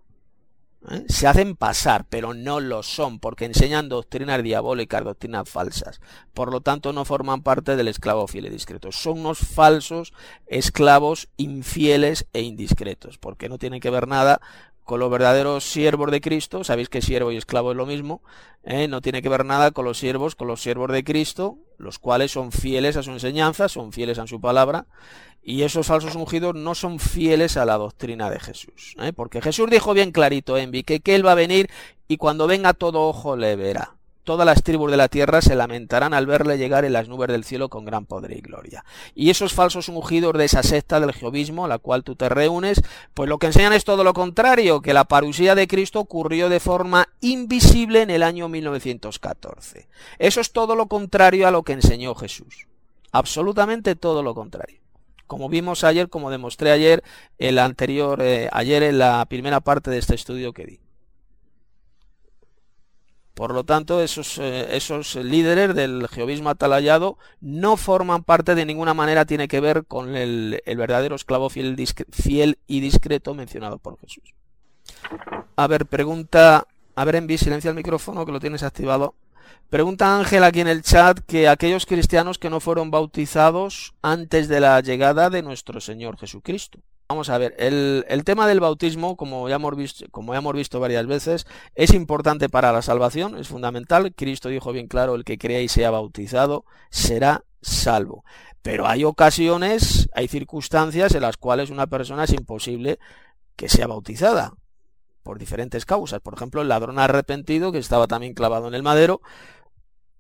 Se hacen pasar, pero no lo son, porque enseñan doctrinas diabólicas, doctrinas falsas. Por lo tanto, no forman parte del esclavo fiel y discreto. Son unos falsos esclavos infieles e indiscretos, porque no tienen que ver nada con los verdaderos siervos de Cristo. Sabéis que siervo y esclavo es lo mismo. No tiene que ver nada con los siervos de Cristo, los cuales son fieles a su enseñanza, son fieles a su palabra. Y esos falsos ungidos no son fieles a la doctrina de Jesús, porque Jesús dijo bien clarito, que Él va a venir y cuando venga todo ojo le verá. Todas las tribus de la tierra se lamentarán al verle llegar en las nubes del cielo con gran poder y gloria. Y esos falsos ungidos de esa secta del jehovismo a la cual tú te reúnes, pues lo que enseñan es todo lo contrario, que la parusía de Cristo ocurrió de forma invisible en el año 1914. Eso es todo lo contrario a lo que enseñó Jesús. Absolutamente todo lo contrario. Como vimos ayer, como demostré ayer, ayer en la primera parte de este estudio que di. Por lo tanto, esos líderes del jehovismo atalayado no forman parte de ninguna manera, tiene que ver con el verdadero esclavo fiel y discreto mencionado por Jesús. A ver, Envi, silencia el micrófono que lo tienes activado. Pregunta Ángel aquí en el chat que aquellos cristianos que no fueron bautizados antes de la llegada de nuestro Señor Jesucristo. Vamos a ver, el tema del bautismo, como ya hemos visto varias veces, es importante para la salvación, es fundamental. Cristo dijo bien claro, el que crea y sea bautizado será salvo. Pero hay ocasiones, hay circunstancias en las cuales una persona es imposible que sea bautizada, por diferentes causas. Por ejemplo, el ladrón arrepentido, que estaba también clavado en el madero,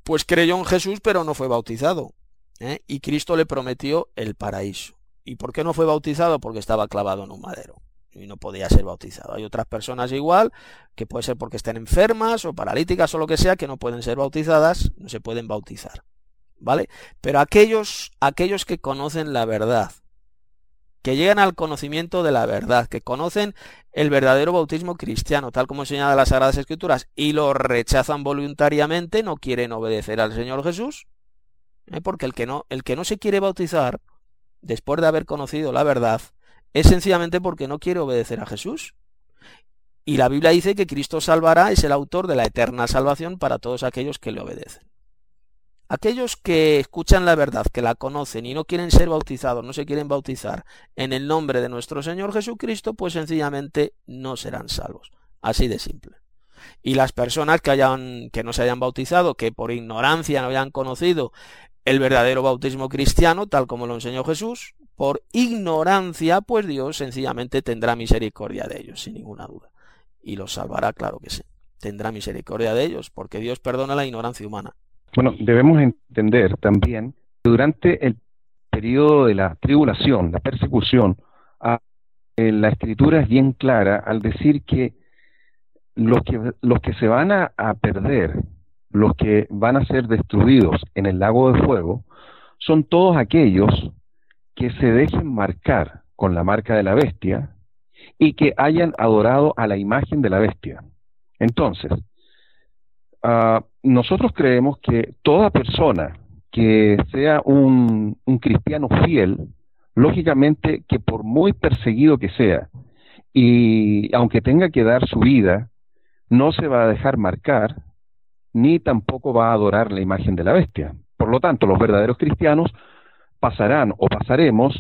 pues creyó en Jesús, pero no fue bautizado, ¿eh? Y Cristo le prometió el paraíso. ¿Y por qué no fue bautizado? Porque estaba clavado en un madero y no podía ser bautizado. Hay otras personas igual, que puede ser porque estén enfermas o paralíticas o lo que sea, que no pueden ser bautizadas, no se pueden bautizar, ¿vale? Pero aquellos que conocen la verdad, que llegan al conocimiento de la verdad, que conocen el verdadero bautismo cristiano, tal como señala las Sagradas Escrituras, y lo rechazan voluntariamente, no quieren obedecer al Señor Jesús, porque el que no se quiere bautizar, después de haber conocido la verdad, es sencillamente porque no quiere obedecer a Jesús. Y la Biblia dice que Cristo salvará, es el autor de la eterna salvación para todos aquellos que le obedecen. Aquellos que escuchan la verdad, que la conocen y no quieren ser bautizados, no se quieren bautizar en el nombre de nuestro Señor Jesucristo, pues sencillamente no serán salvos. Así de simple. Y las personas que no se hayan bautizado, que por ignorancia no hayan conocido el verdadero bautismo cristiano, tal como lo enseñó Jesús, por ignorancia, pues Dios sencillamente tendrá misericordia de ellos, sin ninguna duda. Y los salvará, claro que sí. Tendrá misericordia de ellos, porque Dios perdona la ignorancia humana. Bueno, debemos entender también que durante el periodo de la tribulación, la persecución, la Escritura es bien clara al decir que los que se van a perder, los que van a ser destruidos en el lago de fuego, son todos aquellos que se dejen marcar con la marca de la bestia y que hayan adorado a la imagen de la bestia. Entonces, nosotros creemos que toda persona que sea un cristiano fiel, lógicamente que por muy perseguido que sea, y aunque tenga que dar su vida, no se va a dejar marcar, ni tampoco va a adorar la imagen de la bestia. Por lo tanto, los verdaderos cristianos pasarán o pasaremos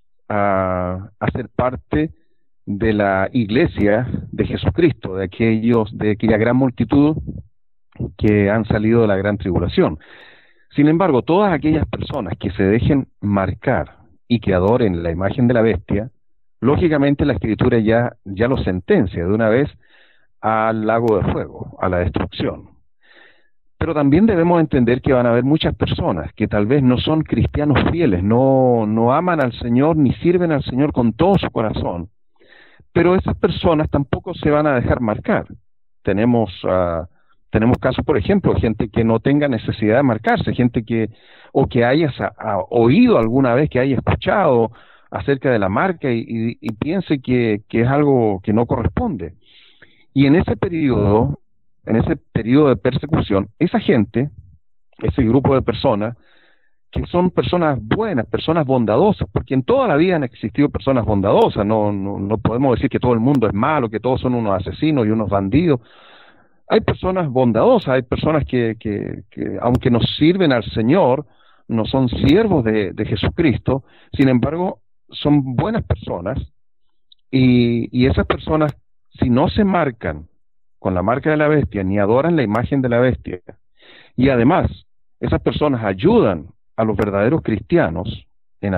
a ser parte de la iglesia de Jesucristo, de aquella gran multitud que han salido de la gran tribulación. Sin embargo, todas aquellas personas que se dejen marcar y que adoren la imagen de la bestia, lógicamente la Escritura ya lo sentencia de una vez al lago de fuego, a la destrucción. Pero también debemos entender que van a haber muchas personas que tal vez no son cristianos fieles, no aman al Señor ni sirven al Señor con todo su corazón, pero esas personas tampoco se van a dejar marcar. Tenemos casos, por ejemplo, de gente que no tenga necesidad de marcarse, gente que haya oído alguna vez, que haya escuchado acerca de la marca y piense que es algo que no corresponde. Y en ese periodo de persecución, esa gente, ese grupo de personas, que son personas buenas, personas bondadosas, porque en toda la vida han existido personas bondadosas, no podemos decir que todo el mundo es malo, que todos son unos asesinos y unos bandidos. Hay personas bondadosas, hay personas que aunque nos sirven al Señor, no son siervos de Jesucristo, sin embargo, son buenas personas, y esas personas, si no se marcan con la marca de la bestia, ni adoran la imagen de la bestia, y además, esas personas ayudan a los verdaderos cristianos en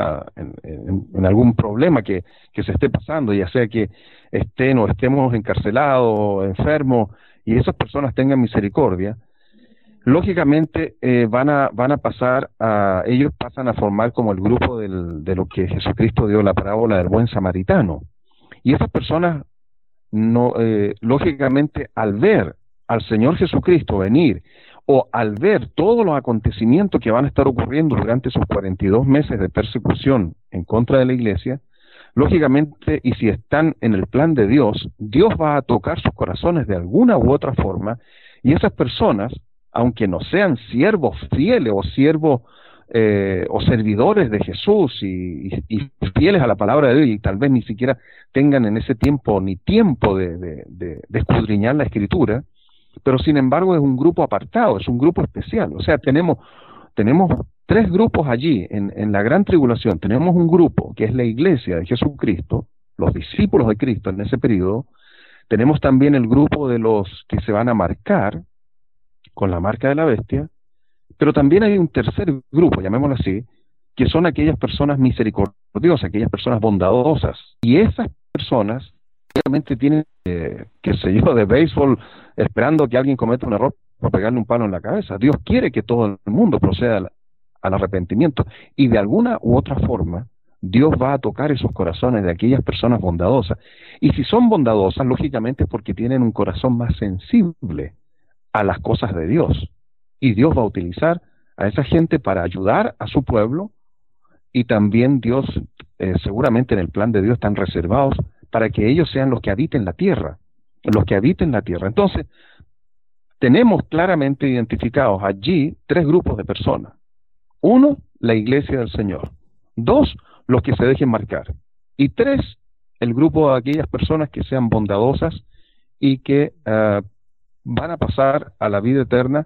algún problema que se esté pasando, ya sea que estemos encarcelados, enfermos, y esas personas tengan misericordia, lógicamente ellos pasan a formar como el grupo de lo que Jesucristo dio la parábola del buen samaritano. Y esas personas, lógicamente, al ver al Señor Jesucristo venir, o al ver todos los acontecimientos que van a estar ocurriendo durante esos 42 meses de persecución en contra de la iglesia, lógicamente, y si están en el plan de Dios, Dios va a tocar sus corazones de alguna u otra forma, y esas personas, aunque no sean siervos fieles o siervos o servidores de Jesús y fieles a la palabra de Dios, y tal vez ni siquiera tengan en ese tiempo ni tiempo de escudriñar la Escritura, pero sin embargo es un grupo apartado, es un grupo especial. O sea, tenemos tres grupos allí en la gran tribulación. Tenemos un grupo que es la iglesia de Jesucristo, los discípulos de Cristo en ese periodo. Tenemos también el grupo de los que se van a marcar con la marca de la bestia, pero también hay un tercer grupo, llamémoslo así, que son aquellas personas misericordiosas, aquellas personas bondadosas. Y esas personas realmente tienen, qué sé yo, de béisbol, esperando que alguien cometa un error, por pegarle un palo en la cabeza. Dios quiere que todo el mundo proceda al arrepentimiento, y de alguna u otra forma Dios va a tocar esos corazones de aquellas personas bondadosas. Y si son bondadosas, lógicamente es porque tienen un corazón más sensible a las cosas de Dios. Y Dios va a utilizar a esa gente para ayudar a su pueblo, y también Dios, seguramente en el plan de Dios están reservados para que ellos sean los que habiten la tierra, los que habiten la tierra. Entonces, tenemos claramente identificados allí tres grupos de personas. Uno, la iglesia del Señor. Dos, los que se dejen marcar. Y tres, el grupo de aquellas personas que sean bondadosas y que van a pasar a la vida eterna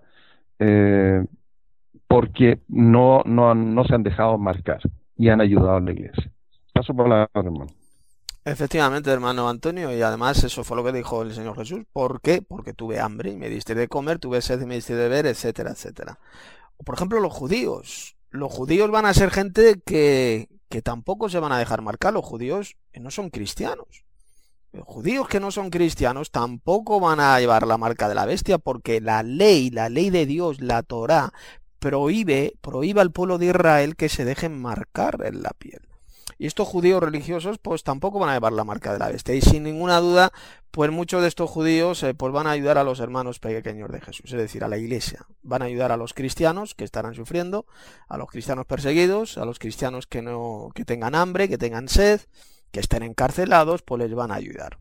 porque no se han dejado marcar y han ayudado a la iglesia. Paso por la hermano. Efectivamente, hermano Antonio, y además eso fue lo que dijo el Señor Jesús. ¿Por qué? Porque tuve hambre y me diste de comer, tuve sed y me diste de beber, etcétera, etcétera. O por ejemplo, los judíos. Los judíos van a ser gente que tampoco se van a dejar marcar. Los judíos no son cristianos. Los judíos que no son cristianos tampoco van a llevar la marca de la bestia, porque la ley de Dios, la Torá, prohíbe al pueblo de Israel que se dejen marcar en la piel. Y estos judíos religiosos pues tampoco van a llevar la marca de la bestia. Y sin ninguna duda, pues muchos de estos judíos pues van a ayudar a los hermanos pequeños de Jesús, es decir, a la iglesia. Van a ayudar a los cristianos que estarán sufriendo, a los cristianos perseguidos, a los cristianos que tengan hambre, que tengan sed, que estén encarcelados, pues les van a ayudar.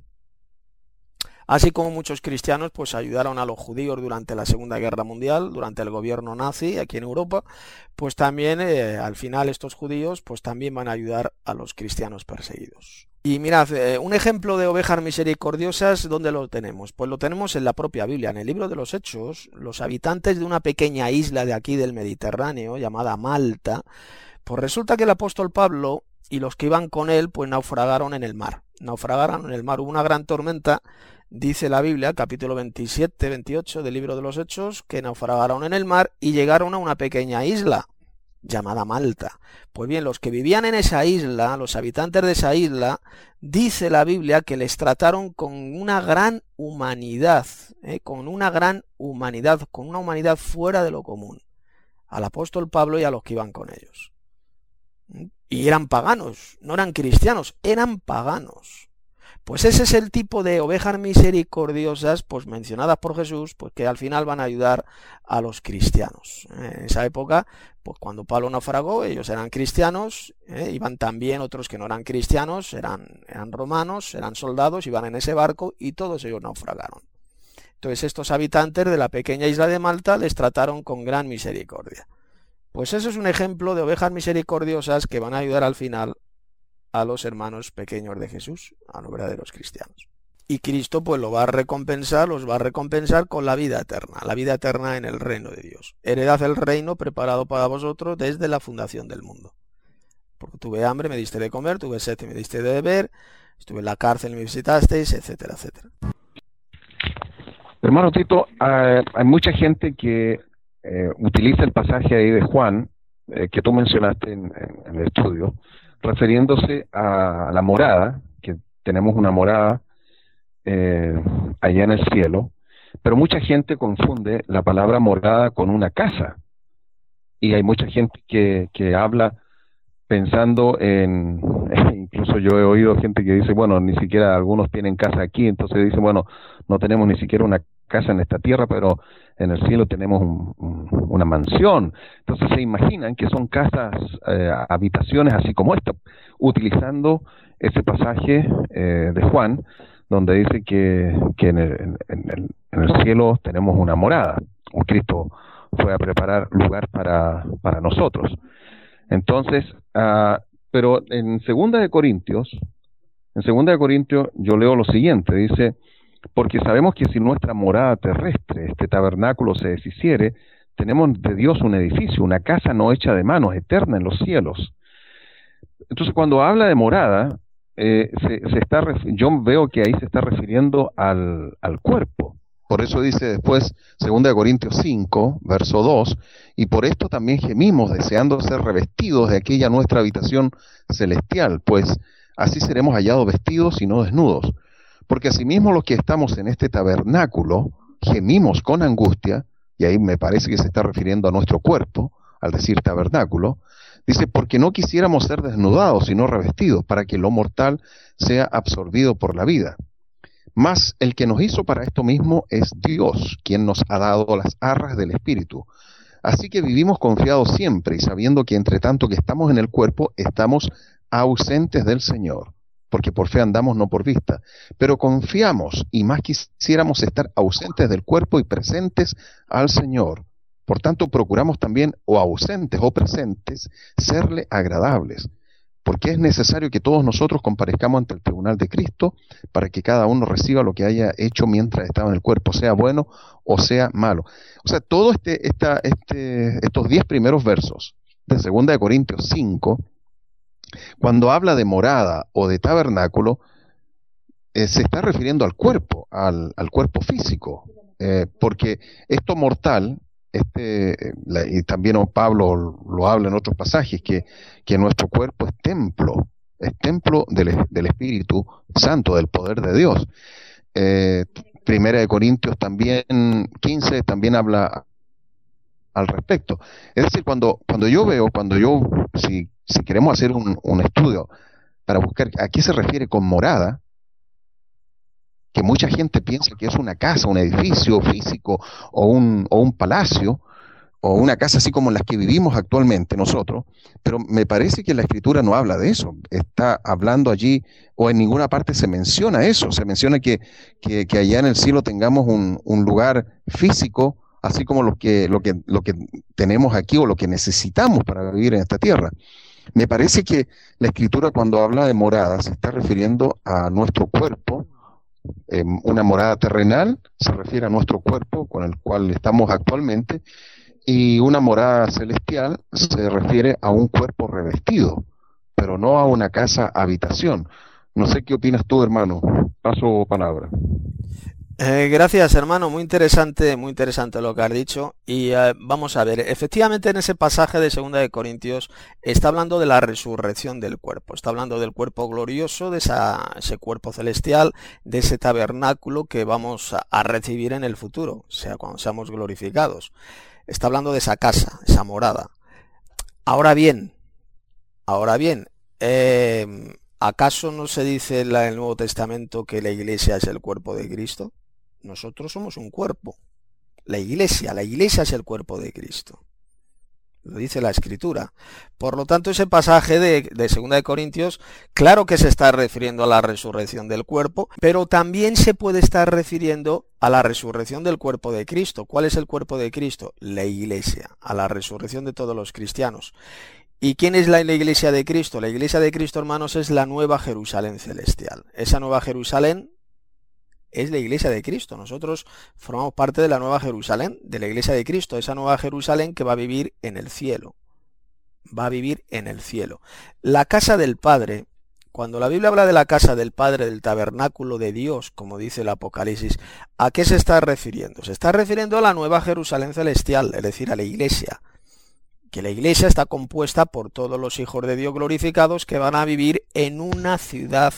Así como muchos cristianos pues ayudaron a los judíos durante la Segunda Guerra Mundial, durante el gobierno nazi aquí en Europa, pues también al final estos judíos pues también van a ayudar a los cristianos perseguidos. Y mirad, un ejemplo de ovejas misericordiosas, ¿dónde lo tenemos? Pues lo tenemos en la propia Biblia, en el libro de los Hechos. Los habitantes de una pequeña isla de aquí del Mediterráneo, llamada Malta, pues resulta que el apóstol Pablo y los que iban con él pues naufragaron en el mar. Hubo una gran tormenta. Dice la Biblia, capítulo 27, 28 del libro de los Hechos, que naufragaron en el mar y llegaron a una pequeña isla llamada Malta. Pues bien, los que vivían en esa isla, los habitantes de esa isla, dice la Biblia que les trataron con una gran humanidad, con una humanidad fuera de lo común, al apóstol Pablo y a los que iban con ellos. Y eran paganos, no eran cristianos, eran paganos. Pues ese es el tipo de ovejas misericordiosas pues mencionadas por Jesús, pues que al final van a ayudar a los cristianos. En esa época, pues cuando Pablo naufragó, ellos eran cristianos, iban también otros que no eran cristianos, eran romanos, eran soldados, iban en ese barco y todos ellos naufragaron. Entonces estos habitantes de la pequeña isla de Malta les trataron con gran misericordia. Pues eso es un ejemplo de ovejas misericordiosas que van a ayudar al final a los hermanos pequeños de Jesús, a los verdaderos cristianos. Y Cristo pues los va a recompensar con la vida eterna en el reino de Dios. Heredad el reino preparado para vosotros desde la fundación del mundo. Porque tuve hambre, me diste de comer, tuve sed y me diste de beber, estuve en la cárcel y me visitasteis, etcétera, etcétera. Hermano Tito, hay mucha gente que utiliza el pasaje ahí de Juan, que tú mencionaste en el estudio, refiriéndose a la morada, que tenemos una morada allá en el cielo, pero mucha gente confunde la palabra morada con una casa, y hay mucha gente que habla pensando incluso yo he oído gente que dice, bueno, ni siquiera algunos tienen casa aquí, entonces dicen, bueno, no tenemos ni siquiera una casa en esta tierra, pero en el cielo tenemos una mansión. Entonces se imaginan que son casas, habitaciones así como esta, utilizando ese pasaje de Juan, donde dice que en el cielo tenemos una morada, o Cristo fue a preparar lugar para nosotros. Entonces, pero en Segunda de Corintios yo leo lo siguiente, dice: porque sabemos que si nuestra morada terrestre, este tabernáculo, se deshiciere, tenemos de Dios un edificio, una casa no hecha de manos, eterna en los cielos. Entonces, cuando habla de morada, yo veo que ahí se está refiriendo al cuerpo. Por eso dice después, 2 Corintios 5, verso 2, y por esto también gemimos, deseando ser revestidos de aquella nuestra habitación celestial, pues así seremos hallados vestidos y no desnudos. Porque asimismo los que estamos en este tabernáculo gemimos con angustia, y ahí me parece que se está refiriendo a nuestro cuerpo, al decir tabernáculo, dice, porque no quisiéramos ser desnudados, sino revestidos, para que lo mortal sea absorbido por la vida. Mas el que nos hizo para esto mismo es Dios, quien nos ha dado las arras del Espíritu. Así que vivimos confiados siempre y sabiendo que entre tanto que estamos en el cuerpo, estamos ausentes del Señor, porque por fe andamos, no por vista. Pero confiamos y más quisiéramos estar ausentes del cuerpo y presentes al Señor. Por tanto, procuramos también, o ausentes o presentes, serle agradables, porque es necesario que todos nosotros comparezcamos ante el tribunal de Cristo para que cada uno reciba lo que haya hecho mientras estaba en el cuerpo, sea bueno o sea malo. O sea, todo estos 10 primeros versos de 2 de Corintios 5, cuando habla de morada o de tabernáculo, se está refiriendo al cuerpo, al cuerpo físico, porque esto mortal, y también Pablo lo habla en otros pasajes, que nuestro cuerpo es templo del Espíritu Santo, del poder de Dios. Primera de Corintios también 15 también habla al respecto. Es decir, si queremos hacer un estudio para buscar a qué se refiere con morada, que mucha gente piensa que es una casa, un edificio físico o un palacio, o una casa así como las que vivimos actualmente nosotros, pero me parece que la Escritura no habla de eso. Está hablando allí, o en ninguna parte se menciona eso. Se menciona que allá en el cielo tengamos un lugar físico, así como lo que tenemos aquí o lo que necesitamos para vivir en esta tierra. Me parece que la Escritura, cuando habla de morada, se está refiriendo a nuestro cuerpo. Una morada terrenal se refiere a nuestro cuerpo con el cual estamos actualmente, y una morada celestial se refiere a un cuerpo revestido, pero no a una casa habitación. No sé qué opinas tú, hermano. Paso palabra. Gracias, hermano, muy interesante lo que has dicho. Y vamos a ver, efectivamente en ese pasaje de 2 de Corintios está hablando de la resurrección del cuerpo, está hablando del cuerpo glorioso, de ese cuerpo celestial, de ese tabernáculo que vamos a recibir en el futuro, o sea, cuando seamos glorificados. Está hablando de esa casa, esa morada. Ahora bien, ¿acaso no se dice en el Nuevo Testamento que la iglesia es el cuerpo de Cristo? Nosotros somos un cuerpo. La iglesia es el cuerpo de Cristo. Lo dice la Escritura. Por lo tanto, ese pasaje de 2 de Corintios, claro que se está refiriendo a la resurrección del cuerpo, pero también se puede estar refiriendo a la resurrección del cuerpo de Cristo. ¿Cuál es el cuerpo de Cristo? La iglesia, a la resurrección de todos los cristianos. ¿Y quién es la iglesia de Cristo? La iglesia de Cristo, hermanos, es la nueva Jerusalén celestial. Esa nueva Jerusalén es la iglesia de Cristo. Nosotros formamos parte de la nueva Jerusalén, de la iglesia de Cristo, esa nueva Jerusalén que va a vivir en el cielo. Va a vivir en el cielo. La casa del Padre, cuando la Biblia habla de la casa del Padre, del tabernáculo de Dios, como dice el Apocalipsis, ¿a qué se está refiriendo? Se está refiriendo a la nueva Jerusalén celestial, es decir, a la iglesia. Que la iglesia está compuesta por todos los hijos de Dios glorificados que van a vivir en una ciudad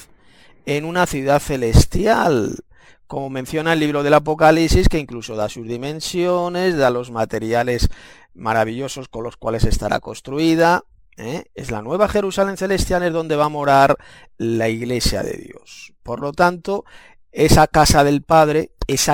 celestial. Como menciona el libro del Apocalipsis, que incluso da sus dimensiones, da los materiales maravillosos con los cuales estará construida. Es la nueva Jerusalén celestial, es donde va a morar la iglesia de Dios. Por lo tanto, esa casa del Padre,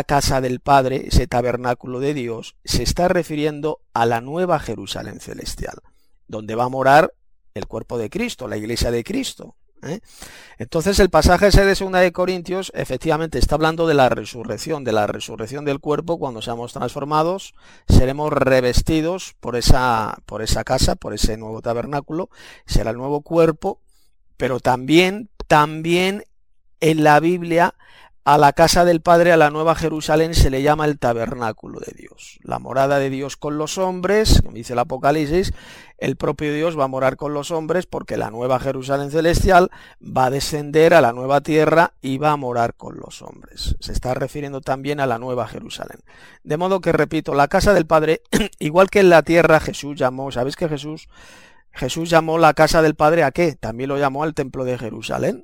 ese tabernáculo de Dios, se está refiriendo a la nueva Jerusalén celestial, donde va a morar el cuerpo de Cristo, la iglesia de Cristo. Entonces el pasaje ese de 2 de Corintios efectivamente está hablando de la resurrección del cuerpo. Cuando seamos transformados, seremos revestidos por esa casa, por ese nuevo tabernáculo, será el nuevo cuerpo, pero también en la Biblia a la casa del Padre, a la nueva Jerusalén, se le llama el tabernáculo de Dios, la morada de Dios con los hombres, como dice el Apocalipsis. El propio Dios va a morar con los hombres porque la nueva Jerusalén celestial va a descender a la nueva tierra y va a morar con los hombres. Se está refiriendo también a la nueva Jerusalén. De modo que, repito, la casa del Padre, igual que en la tierra Jesús llamó, ¿sabéis que Jesús llamó la casa del Padre a qué? También lo llamó al templo de Jerusalén.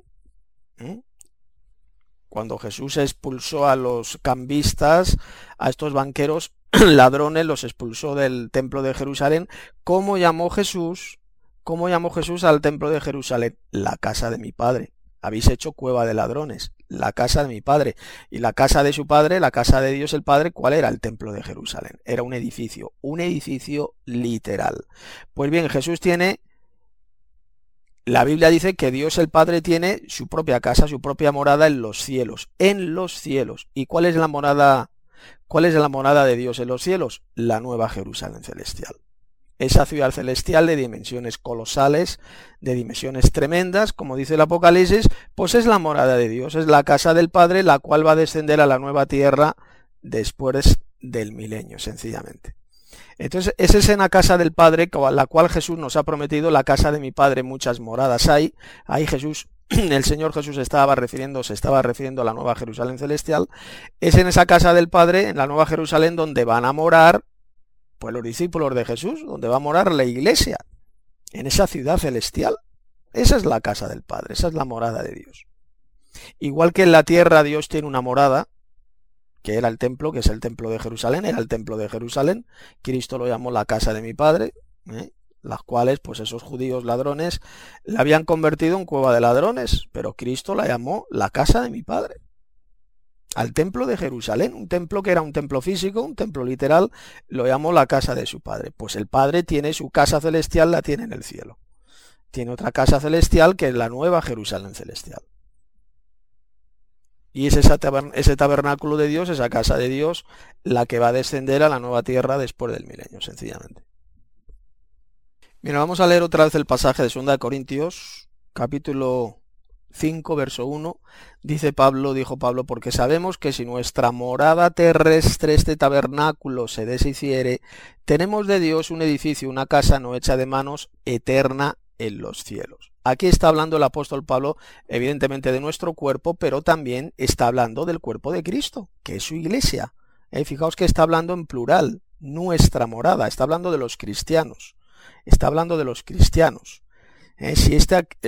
Cuando Jesús expulsó a los cambistas, a estos banqueros, ladrones, los expulsó del templo de Jerusalén. ¿Cómo llamó Jesús al templo de Jerusalén? La casa de mi Padre. Habéis hecho cueva de ladrones, la casa de mi Padre. Y la casa de su Padre, la casa de Dios el Padre, ¿cuál era? El templo de Jerusalén. Era un edificio literal. Pues bien, Jesús tiene, la Biblia dice que Dios el Padre tiene su propia casa, su propia morada en los cielos. ¿Y cuál es la morada? ¿Cuál es la morada de Dios en los cielos? La nueva Jerusalén celestial. Esa ciudad celestial de dimensiones colosales, de dimensiones tremendas, como dice el Apocalipsis, pues es la morada de Dios, es la casa del Padre, la cual va a descender a la nueva tierra después del milenio, sencillamente. Entonces, esa es en la casa del Padre, la cual Jesús nos ha prometido: la casa de mi Padre muchas moradas hay. Ahí Jesús, el Señor Jesús se estaba refiriendo a la nueva Jerusalén celestial. Es en esa casa del Padre, en la nueva Jerusalén, donde van a morar pues los discípulos de Jesús, donde va a morar la iglesia, en esa ciudad celestial. Esa es la casa del Padre, esa es la morada de Dios. Igual que en la tierra Dios tiene una morada, que era el templo, que es el templo de Jerusalén, era el templo de Jerusalén. Cristo lo llamó la casa de mi Padre, las cuales pues esos judíos ladrones la habían convertido en cueva de ladrones, pero Cristo la llamó la casa de mi Padre. Al templo de Jerusalén, un templo que era un templo físico, un templo literal, lo llamó la casa de su Padre. Pues el Padre tiene su casa celestial, la tiene en el cielo. Tiene otra casa celestial que es la nueva Jerusalén celestial. Y es ese tabernáculo de Dios, esa casa de Dios, la que va a descender a la nueva tierra después del milenio, sencillamente. Bien, vamos a leer otra vez el pasaje de 2 Corintios, capítulo 5, verso 1, dijo Pablo, porque sabemos que si nuestra morada terrestre, este tabernáculo, se deshiciere, tenemos de Dios un edificio, una casa no hecha de manos, eterna en los cielos. Aquí está hablando el apóstol Pablo, evidentemente, de nuestro cuerpo, pero también está hablando del cuerpo de Cristo, que es su iglesia. Fijaos que está hablando en plural, nuestra morada, está hablando de los cristianos, Si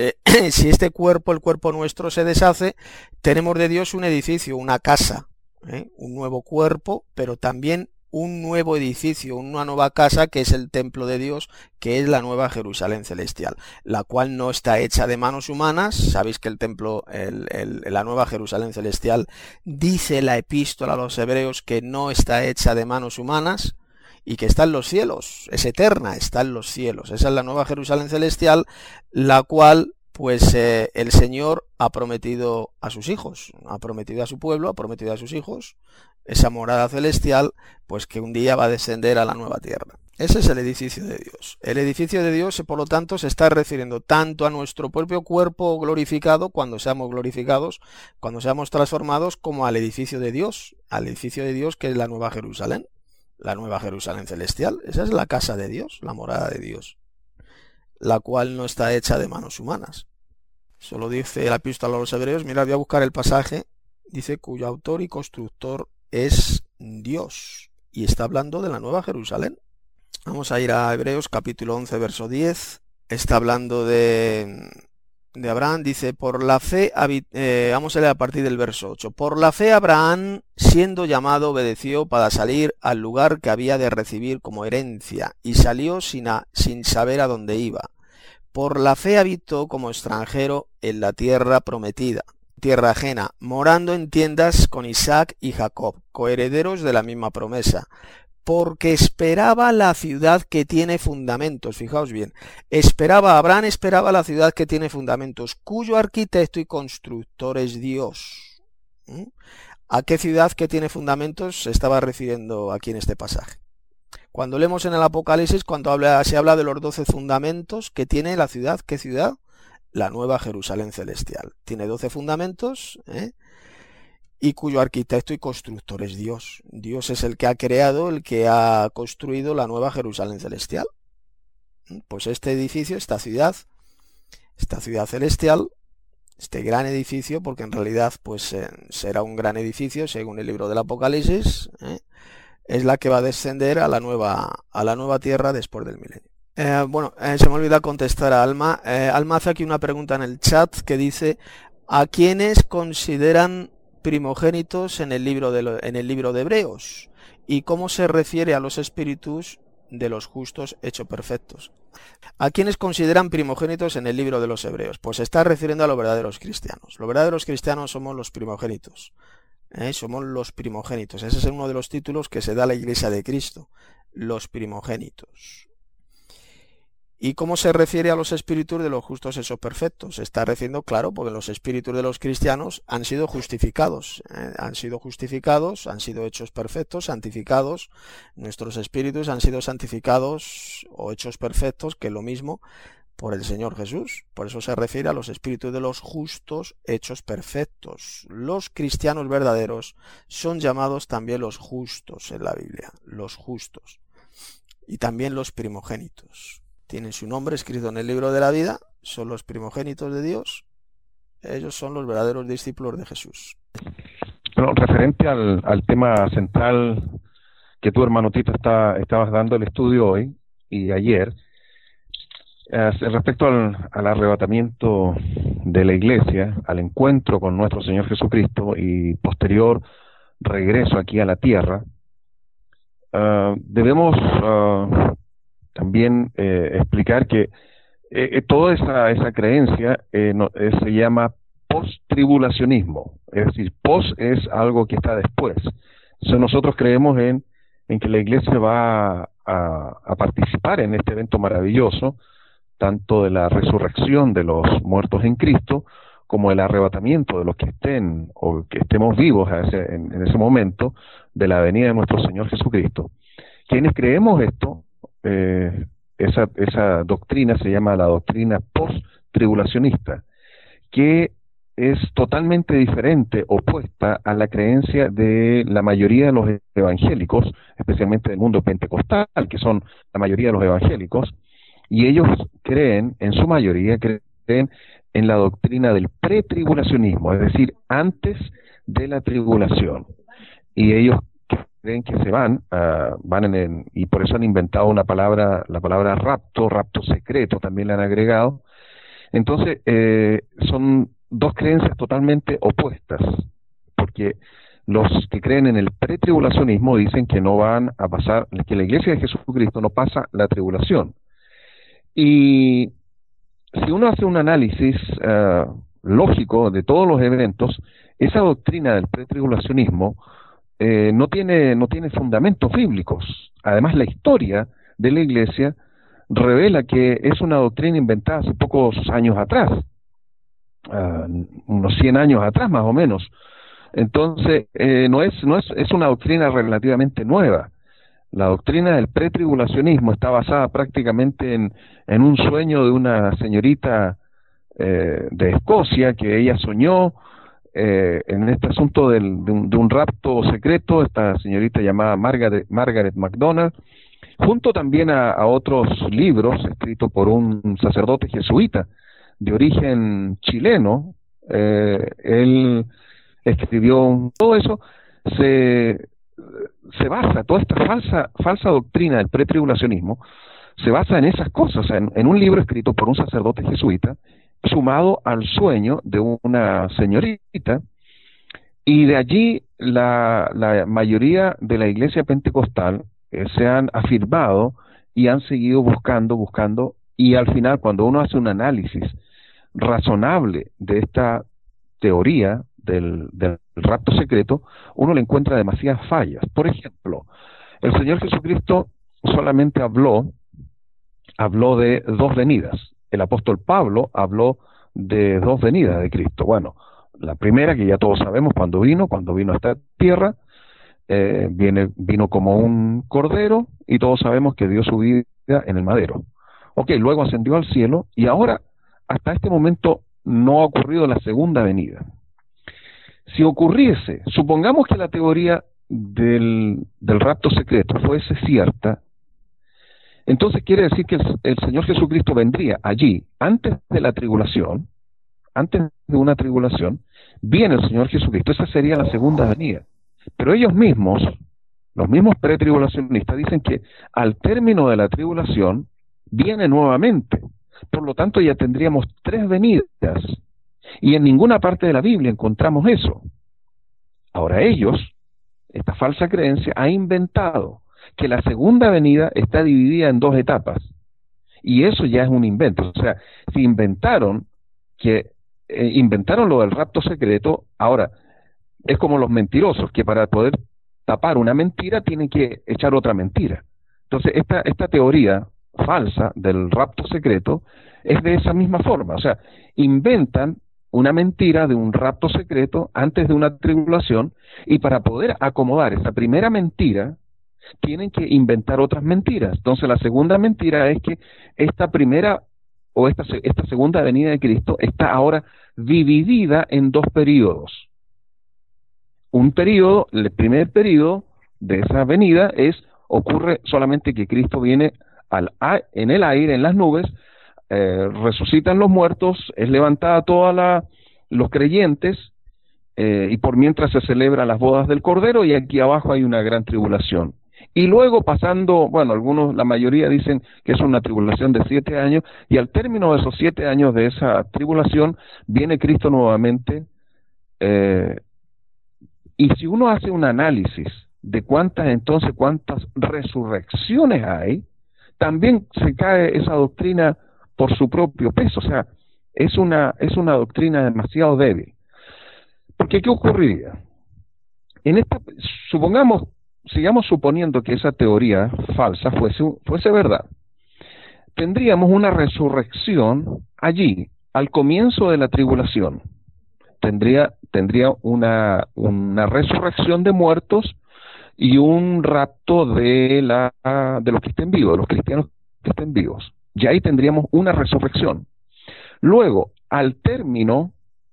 este cuerpo, el cuerpo nuestro, se deshace, tenemos de Dios un edificio, una casa, un nuevo cuerpo, pero también un nuevo edificio, una nueva casa, que es el templo de Dios, que es la nueva Jerusalén celestial, la cual no está hecha de manos humanas. Sabéis que el templo, la nueva Jerusalén celestial, dice la epístola a los hebreos que no está hecha de manos humanas, y que está en los cielos, es eterna, está en los cielos. Esa es la nueva Jerusalén celestial, la cual pues el Señor ha prometido a sus hijos, ha prometido a su pueblo, ha prometido a sus hijos, esa morada celestial, pues que un día va a descender a la nueva tierra. Ese es el edificio de Dios. El edificio de Dios, por lo tanto, se está refiriendo tanto a nuestro propio cuerpo glorificado, cuando seamos glorificados, cuando seamos transformados, como al edificio de Dios, que es la nueva Jerusalén. La nueva Jerusalén celestial, esa es la casa de Dios, la morada de Dios, la cual no está hecha de manos humanas. Solo dice la epístola a los hebreos, mirad, voy a buscar el pasaje, dice cuyo autor y constructor es Dios, y está hablando de la nueva Jerusalén. Vamos a ir a Hebreos capítulo 11, verso 10, está hablando de Abraham, dice, por la fe, vamos a leer a partir del verso 8, por la fe Abraham, siendo llamado, obedeció para salir al lugar que había de recibir como herencia, y salió sin saber a dónde iba. Por la fe habitó como extranjero en la tierra prometida, tierra ajena, morando en tiendas con Isaac y Jacob, coherederos de la misma promesa, porque esperaba la ciudad que tiene fundamentos. Fijaos bien, Abraham esperaba la ciudad que tiene fundamentos, cuyo arquitecto y constructor es Dios. ¿A qué ciudad que tiene fundamentos se estaba refiriendo aquí en este pasaje? Cuando leemos en el Apocalipsis, cuando se habla de los 12 fundamentos que tiene la ciudad, ¿qué ciudad? La nueva Jerusalén celestial. Tiene 12 fundamentos, y cuyo arquitecto y constructor es Dios. Dios es el que ha creado, el que ha construido la nueva Jerusalén celestial. Pues este edificio, esta ciudad celestial, este gran edificio, porque en realidad pues será un gran edificio según el libro del Apocalipsis, es la que va a descender a la nueva tierra después del milenio. Se me olvida contestar a Alma. Alma hace aquí una pregunta en el chat que dice: ¿a quiénes consideran primogénitos en el libro de Hebreos? ¿Y cómo se refiere a los espíritus de los justos hechos perfectos? ¿A quiénes consideran primogénitos en el libro de los Hebreos? Pues se está refiriendo a los verdaderos cristianos. Los verdaderos cristianos somos los primogénitos. Somos los primogénitos. Ese es uno de los títulos que se da a la Iglesia de Cristo. Los primogénitos. ¿Y cómo se refiere a los espíritus de los justos hechos perfectos? Se está refiriendo, claro, porque los espíritus de los cristianos han sido justificados, han sido hechos perfectos, santificados. Nuestros espíritus han sido santificados o hechos perfectos, que es lo mismo, por el Señor Jesús. Por eso se refiere a los espíritus de los justos hechos perfectos. Los cristianos verdaderos son llamados también los justos en la Biblia, los justos. Y también los primogénitos. Tienen su nombre escrito en el libro de la vida, son los primogénitos de Dios, ellos son los verdaderos discípulos de Jesús. Bueno, referente al tema central que tú, hermano Tito, estabas dando el estudio hoy y ayer, respecto al arrebatamiento de la iglesia, al encuentro con nuestro Señor Jesucristo y posterior regreso aquí a la tierra, debemos también explicar que toda esa creencia se llama post-tribulacionismo, es decir, post es algo que está después. Entonces nosotros creemos en que la iglesia va a participar en este evento maravilloso, tanto de la resurrección de los muertos en Cristo, como el arrebatamiento de los que estén o que estemos vivos en ese momento de la venida de nuestro Señor Jesucristo. Quienes creemos esto, esa doctrina se llama la doctrina post-tribulacionista, que es totalmente diferente, opuesta a la creencia de la mayoría de los evangélicos, especialmente del mundo pentecostal, que son la mayoría de los evangélicos, y ellos creen, en su mayoría, creen en la doctrina del pretribulacionismo, es decir, antes de la tribulación. Y ellos creen que se van y por eso han inventado la palabra rapto secreto, también le han agregado. Entonces, son dos creencias totalmente opuestas, porque los que creen en el pretribulacionismo dicen que no van a pasar, que la iglesia de Jesucristo no pasa la tribulación. Y si uno hace un análisis lógico de todos los eventos, esa doctrina del pretribulacionismo no tiene fundamentos bíblicos. Además, la historia de la iglesia revela que es una doctrina inventada hace pocos años atrás, unos 100 años atrás más o menos. Entonces, es una doctrina relativamente nueva. La doctrina del pretribulacionismo está basada prácticamente en un sueño de una señorita de Escocia, que ella soñó en este asunto de un rapto secreto, esta señorita llamada Margaret MacDonald, junto también a otros libros escritos por un sacerdote jesuita de origen chileno. Él escribió todo eso. Se basa, toda esta falsa doctrina del pretribulacionismo se basa en esas cosas, en un libro escrito por un sacerdote jesuita, sumado al sueño de una señorita, y de allí la mayoría de la iglesia pentecostal se han afirmado y han seguido buscando, y al final, cuando uno hace un análisis razonable de esta teoría del rapto secreto, uno le encuentra demasiadas fallas. Por ejemplo, el Señor Jesucristo solamente habló de dos venidas. El apóstol Pablo habló de dos venidas de Cristo. Bueno, la primera, que ya todos sabemos cuando vino a esta tierra, vino como un cordero, y todos sabemos que dio su vida en el madero. Ok, luego ascendió al cielo, y ahora, hasta este momento, no ha ocurrido la segunda venida. Si ocurriese, supongamos que la teoría del rapto secreto fuese cierta, entonces quiere decir que el Señor Jesucristo vendría allí, antes de la tribulación, antes de una tribulación, viene el Señor Jesucristo. Esa sería la segunda venida. Pero ellos mismos, los mismos pretribulacionistas, dicen que al término de la tribulación, viene nuevamente. Por lo tanto, ya tendríamos tres venidas. Y en ninguna parte de la Biblia encontramos eso. Ahora ellos esta falsa creencia, ha inventado que la segunda venida está dividida en dos etapas. Y eso ya es un invento. O sea, si inventaron inventaron lo del rapto secreto, ahora es como los mentirosos, que para poder tapar una mentira tienen que echar otra mentira. Entonces, esta teoría falsa del rapto secreto es de esa misma forma. O sea, inventan una mentira de un rapto secreto antes de una tribulación, y para poder acomodar esa primera mentira, tienen que inventar otras mentiras. Entonces, la segunda mentira es que esta primera o esta segunda venida de Cristo está ahora dividida en dos periodos. Un periodo, el primer periodo de esa venida ocurre solamente que Cristo viene en el aire, en las nubes, resucitan los muertos, es levantada los creyentes, y por mientras se celebran las bodas del Cordero, y aquí abajo hay una gran tribulación. Y luego pasando, bueno, la mayoría dicen que es una tribulación de 7 años, y al término de esos 7 años de esa tribulación, viene Cristo nuevamente. Y si uno hace un análisis de cuántas resurrecciones hay, también se cae esa doctrina por su propio peso. O sea, es una doctrina demasiado débil. Porque ¿qué ocurriría? Sigamos suponiendo que esa teoría falsa fuese verdad. Tendríamos una resurrección allí, al comienzo de la tribulación. Tendría una resurrección de muertos y un rapto de los que estén vivos, de los cristianos que estén vivos. Y ahí tendríamos una resurrección. Luego, al término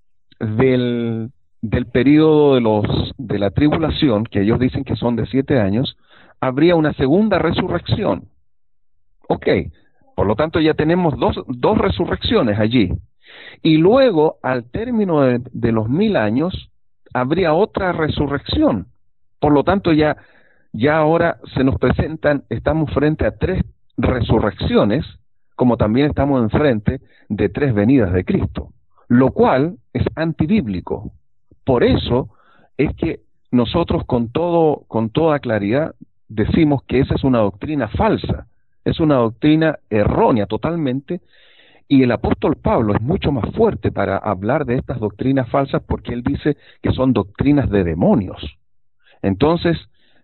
del periodo de la tribulación, que ellos dicen que son de 7 años, habría una segunda resurrección. Ok, por lo tanto ya tenemos dos resurrecciones allí. Y luego, al término de los 1000 años, habría otra resurrección. Por lo tanto, ya ahora estamos frente a 3 resurrecciones, como también estamos enfrente de 3 venidas de Cristo, lo cual es antibíblico. Por eso es que nosotros con toda claridad decimos que esa es una doctrina falsa, es una doctrina errónea totalmente, y el apóstol Pablo es mucho más fuerte para hablar de estas doctrinas falsas, porque él dice que son doctrinas de demonios. Entonces,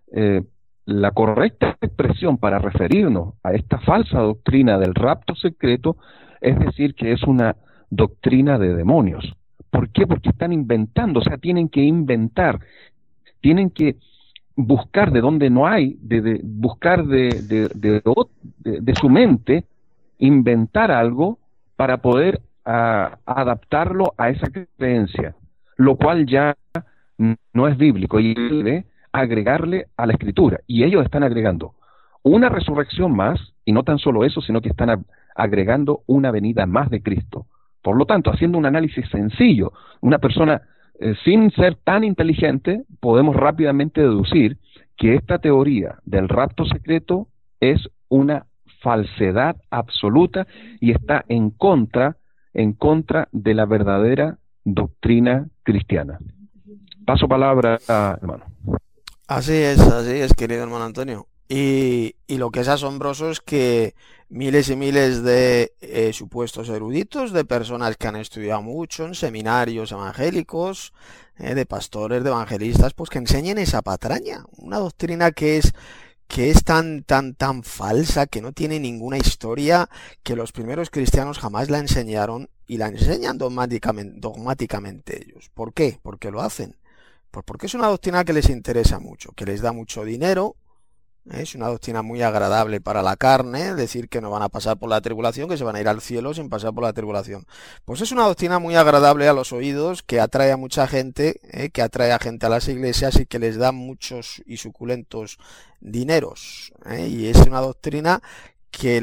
la correcta expresión para referirnos a esta falsa doctrina del rapto secreto es decir que es una doctrina de demonios. ¿Por qué? Porque están inventando, o sea, tienen que inventar, tienen que buscar de donde no hay, buscar de su mente, inventar algo para poder adaptarlo a esa creencia, lo cual ya no es bíblico, y debe agregarle a la Escritura. Y ellos están agregando una resurrección más, y no tan solo eso, sino que están agregando una venida más de Cristo. Por lo tanto, haciendo un análisis sencillo, una persona sin ser tan inteligente, podemos rápidamente deducir que esta teoría del rapto secreto es una falsedad absoluta y está en contra de la verdadera doctrina cristiana. Paso palabra a hermano. Así es, querido hermano Antonio. Y lo que es asombroso es que miles y miles de supuestos eruditos, de personas que han estudiado mucho en seminarios evangélicos, de pastores, de evangelistas, pues que enseñen esa patraña, una doctrina que es tan falsa, que no tiene ninguna historia, que los primeros cristianos jamás la enseñaron y la enseñan dogmáticamente ellos. ¿Por qué? ¿Por qué lo hacen? Pues porque es una doctrina que les interesa mucho, que les da mucho dinero. Es una doctrina muy agradable para la carne, decir que no van a pasar por la tribulación, que se van a ir al cielo sin pasar por la tribulación. Pues es una doctrina muy agradable a los oídos, que atrae a mucha gente, que atrae a gente a las iglesias y que les da muchos y suculentos dineros. Y es una doctrina que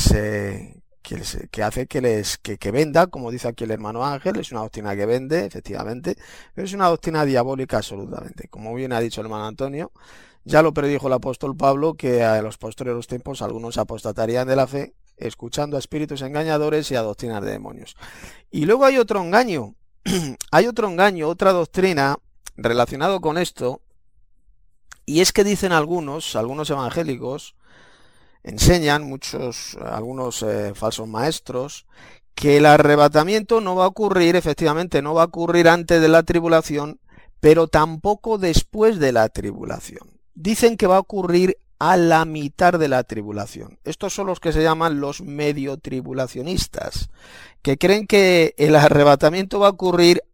hace que venda, como dice aquí el hermano Ángel, es una doctrina que vende, efectivamente, pero es una doctrina diabólica absolutamente. Como bien ha dicho el hermano Antonio, ya lo predijo el apóstol Pablo, que a los posteriores tiempos algunos apostatarían de la fe, escuchando a espíritus engañadores y a doctrinas de demonios. Y luego hay otro engaño, otra doctrina relacionado con esto, Y es que dicen algunos evangélicos, enseñan algunos falsos maestros, que el arrebatamiento no va a ocurrir, efectivamente, no va a ocurrir antes de la tribulación, pero tampoco después de la tribulación. Dicen que va a ocurrir a la mitad de la tribulación. Estos son los que se llaman los medio tribulacionistas, que creen que el arrebatamiento va a ocurrir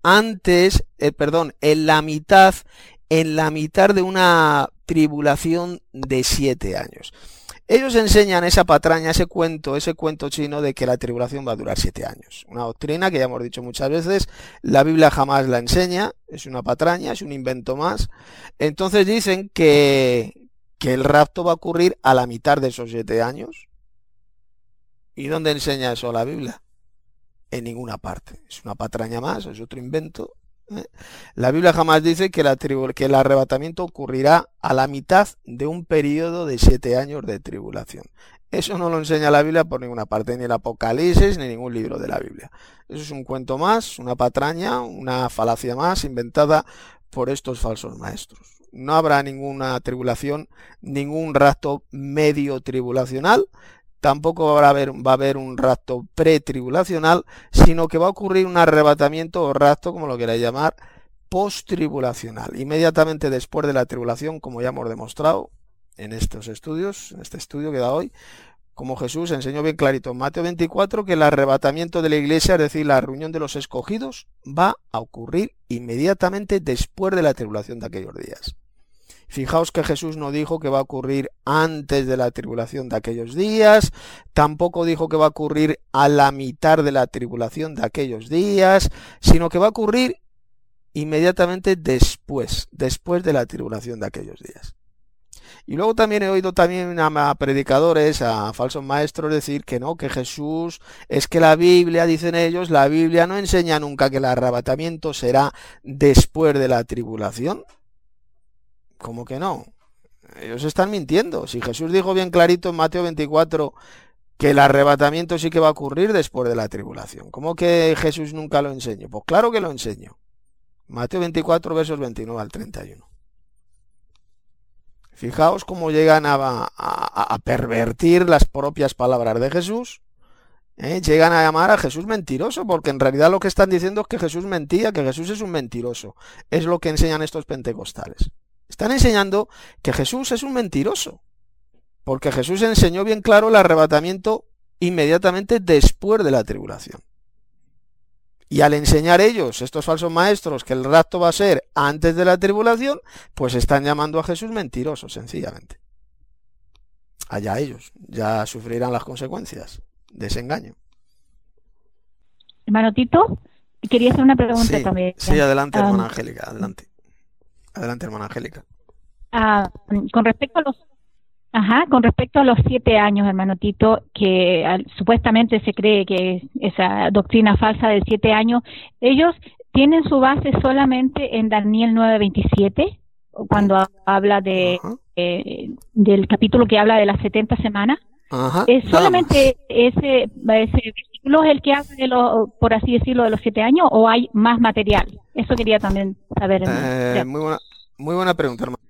en la mitad de una tribulación de 7 años. Ellos enseñan esa patraña, ese cuento chino de que la tribulación va a durar 7 años. Una doctrina que ya hemos dicho muchas veces, la Biblia jamás la enseña, es una patraña, es un invento más. Entonces dicen que el rapto va a ocurrir a la mitad de esos 7 años. ¿Y dónde enseña eso la Biblia? En ninguna parte. Es una patraña más, es otro invento. La Biblia jamás dice que el arrebatamiento ocurrirá a la mitad de un periodo de 7 años de tribulación. Eso no lo enseña la Biblia por ninguna parte, ni el Apocalipsis, ni ningún libro de la Biblia. Eso es un cuento más, una patraña, una falacia más inventada por estos falsos maestros. No habrá ninguna tribulación, ningún rapto medio tribulacional. Tampoco va a haber un rapto pretribulacional, sino que va a ocurrir un arrebatamiento o rapto, como lo queráis llamar, post-tribulacional. Inmediatamente después de la tribulación, como ya hemos demostrado en estos estudios, en este estudio que da hoy, como Jesús enseñó bien clarito en Mateo 24, que el arrebatamiento de la iglesia, es decir, la reunión de los escogidos, va a ocurrir inmediatamente después de la tribulación de aquellos días. Fijaos que Jesús no dijo que va a ocurrir antes de la tribulación de aquellos días, tampoco dijo que va a ocurrir a la mitad de la tribulación de aquellos días, sino que va a ocurrir inmediatamente después de la tribulación de aquellos días. Y luego también he oído a predicadores, a falsos maestros decir que no, que Jesús, es que la Biblia, dicen ellos, la Biblia no enseña nunca que el arrebatamiento será después de la tribulación. ¿Cómo que no? Ellos están mintiendo. Si Jesús dijo bien clarito en Mateo 24 que el arrebatamiento sí que va a ocurrir después de la tribulación, ¿cómo que Jesús nunca lo enseñó? Pues claro que lo enseñó. Mateo 24, versos 29 al 31. Fijaos cómo llegan a pervertir las propias palabras de Jesús. Llegan a llamar a Jesús mentiroso, porque en realidad lo que están diciendo es que Jesús mentía, que Jesús es un mentiroso. Es lo que enseñan estos pentecostales. Están enseñando que Jesús es un mentiroso, porque Jesús enseñó bien claro el arrebatamiento inmediatamente después de la tribulación. Y al enseñar ellos, estos falsos maestros, que el rapto va a ser antes de la tribulación, pues están llamando a Jesús mentiroso, sencillamente. Allá ellos, ya sufrirán las consecuencias de ese engaño. Hermano Tito, quería hacer una pregunta también. Sí, adelante, hermana Angélica, adelante. Adelante, hermana Angélica. Con respecto a los 7 años, hermano Tito, que supuestamente se cree que esa doctrina falsa de 7 años, ellos tienen su base solamente en Daniel 9:27, cuando habla del capítulo que habla de las 70 semanas. ¿Es solamente ese versículo es el que habla de por así decirlo, de los 7 años, o hay más material? Eso quería también saber. Muy buena pregunta, hermana.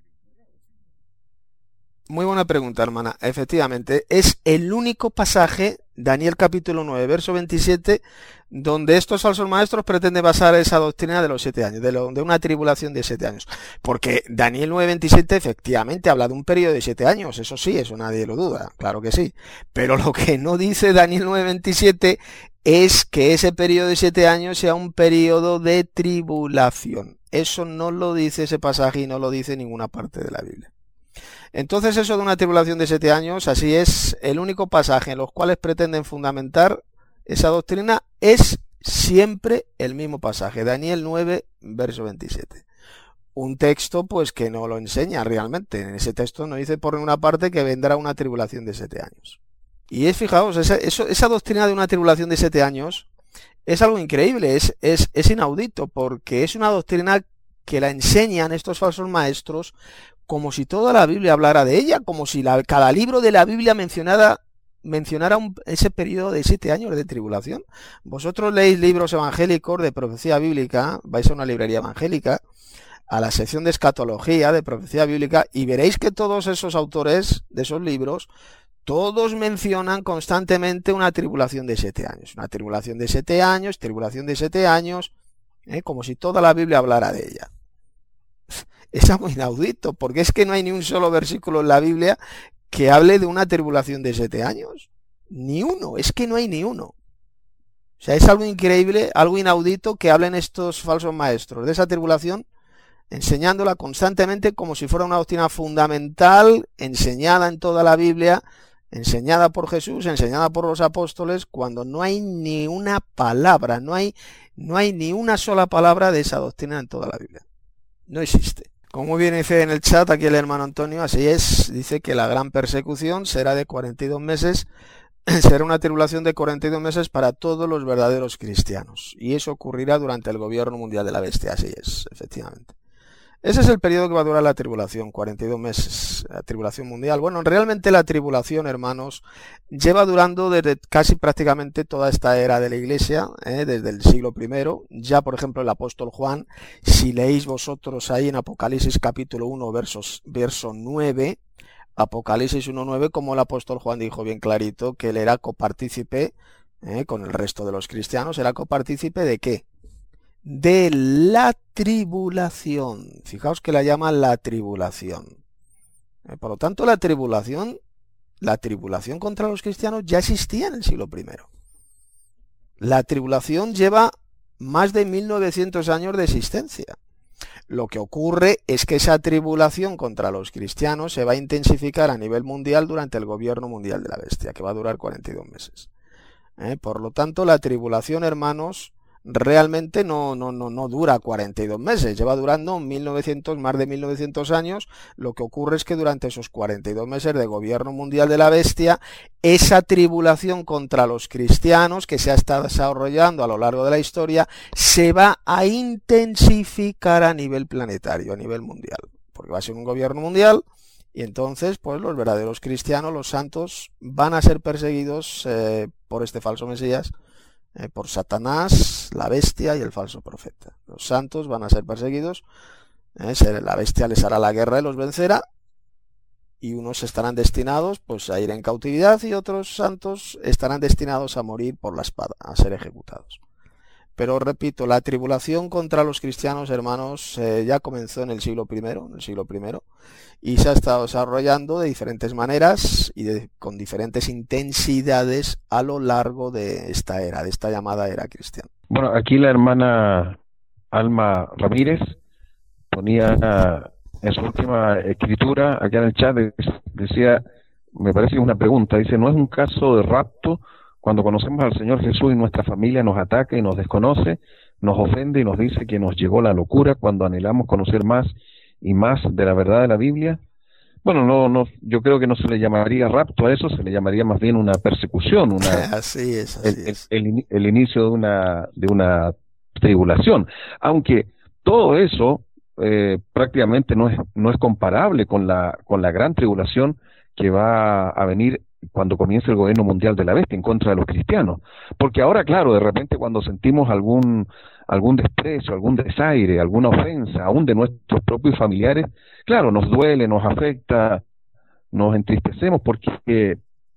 Muy buena pregunta, hermana. Efectivamente, es el único pasaje, Daniel capítulo 9, verso 27, donde estos falsos maestros pretenden basar esa doctrina de los 7 años, de una tribulación de 7 años. Porque Daniel 9, 27 efectivamente habla de un periodo de 7 años, eso sí, eso nadie lo duda, claro que sí. Pero lo que no dice Daniel 9, 27 es que ese periodo de 7 años sea un periodo de tribulación. Eso no lo dice ese pasaje y no lo dice ninguna parte de la Biblia. Entonces eso de una tribulación de 7 años, así es, el único pasaje en los cuales pretenden fundamentar esa doctrina es siempre el mismo pasaje, Daniel 9, verso 27. Un texto pues que no lo enseña realmente, en ese texto no dice por ninguna parte que vendrá una tribulación de 7 años. Y fijaos, esa doctrina de una tribulación de 7 años es algo increíble, es inaudito, porque es una doctrina que la enseñan estos falsos maestros como si toda la Biblia hablara de ella, como si cada libro de la Biblia mencionara ese periodo de 7 años de tribulación. Vosotros leéis libros evangélicos de profecía bíblica, vais a una librería evangélica, a la sección de escatología, de profecía bíblica, y veréis que todos esos autores de esos libros, todos mencionan constantemente una tribulación de 7 años. Una tribulación de 7 años, tribulación de 7 años, como si toda la Biblia hablara de ella. Es algo inaudito, porque es que no hay ni un solo versículo en la Biblia que hable de una tribulación de 7 años. Ni uno, es que no hay ni uno. O sea, es algo increíble, algo inaudito que hablen estos falsos maestros de esa tribulación, enseñándola constantemente como si fuera una doctrina fundamental, enseñada en toda la Biblia, enseñada por Jesús, enseñada por los apóstoles, cuando no hay ni una palabra, no hay ni una sola palabra de esa doctrina en toda la Biblia. No existe. Como bien dice en el chat aquí el hermano Antonio, así es, dice que la gran persecución será de 42 meses, será una tribulación de 42 meses para todos los verdaderos cristianos. Y eso ocurrirá durante el gobierno mundial de la bestia, así es, efectivamente. Ese es el periodo que va a durar la tribulación, 42 meses, la tribulación mundial. Bueno, realmente la tribulación, hermanos, lleva durando desde casi prácticamente toda esta era de la Iglesia, desde el siglo I. Ya, por ejemplo, el apóstol Juan, si leéis vosotros ahí en Apocalipsis capítulo 1, verso 9, Apocalipsis 1.9, como el apóstol Juan dijo bien clarito, que él era copartícipe, con el resto de los cristianos, era copartícipe ¿de qué? De la tribulación. Fijaos que la llama la tribulación. Por lo tanto, la tribulación contra los cristianos ya existía en el siglo I. La tribulación lleva más de 1900 años de existencia. Lo que ocurre es que esa tribulación contra los cristianos se va a intensificar a nivel mundial durante el gobierno mundial de la bestia, que va a durar 42 meses. Por lo tanto, la tribulación, hermanos, realmente no dura 42 meses, lleva durando más de 1900 años. Lo que ocurre es que durante esos 42 meses de gobierno mundial de la bestia, esa tribulación contra los cristianos que se ha estado desarrollando a lo largo de la historia se va a intensificar a nivel planetario, a nivel mundial, porque va a ser un gobierno mundial. Y entonces, pues los verdaderos cristianos, los santos, van a ser perseguidos por este falso Mesías, por Satanás, la bestia y el falso profeta. Los santos van a ser perseguidos, la bestia les hará la guerra y los vencerá, y unos estarán destinados pues a ir en cautividad y otros santos estarán destinados a morir por la espada, a ser ejecutados. Pero repito, la tribulación contra los cristianos, hermanos, ya comenzó en el siglo I, y se ha estado desarrollando de diferentes maneras y con diferentes intensidades a lo largo de esta era, de esta llamada era cristiana. Bueno, aquí la hermana Alma Ramírez ponía en su última escritura, acá en el chat, decía, me parece una pregunta, dice, ¿no es un caso de rapto cuando conocemos al Señor Jesús y nuestra familia nos ataca y nos desconoce, nos ofende y nos dice que nos llegó la locura cuando anhelamos conocer más y más de la verdad de la Biblia? Bueno, no, yo creo que no se le llamaría rapto a eso, se le llamaría más bien una persecución, así es. El inicio de una tribulación, aunque todo eso prácticamente no es comparable con la gran tribulación que va a venir cuando comience el gobierno mundial de la bestia en contra de los cristianos. Porque ahora, claro, de repente cuando sentimos algún desprecio, algún desaire, alguna ofensa, aún de nuestros propios familiares, claro, nos duele, nos afecta, nos entristecemos porque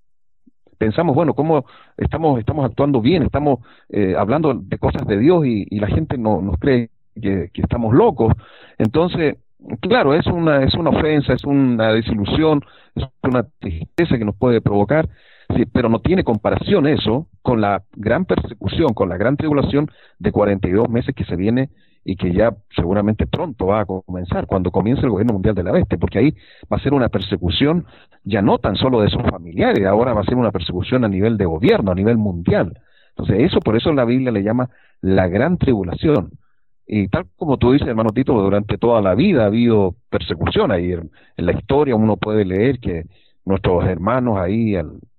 pensamos, bueno, ¿cómo estamos actuando bien? Estamos hablando de cosas de Dios y la gente nos cree que estamos locos. Entonces, claro, es una ofensa, es una desilusión, es una tristeza que nos puede provocar, sí, pero no tiene comparación eso con la gran persecución, con la gran tribulación de 42 meses que se viene y que ya seguramente pronto va a comenzar, cuando comience el gobierno mundial de la bestia, porque ahí va a ser una persecución ya no tan solo de sus familiares, ahora va a ser una persecución a nivel de gobierno, a nivel mundial. Entonces por eso la Biblia le llama la gran tribulación. Y tal como tú dices, hermano Tito, durante toda la vida ha habido persecución. Ahí en la historia uno puede leer que nuestros hermanos ahí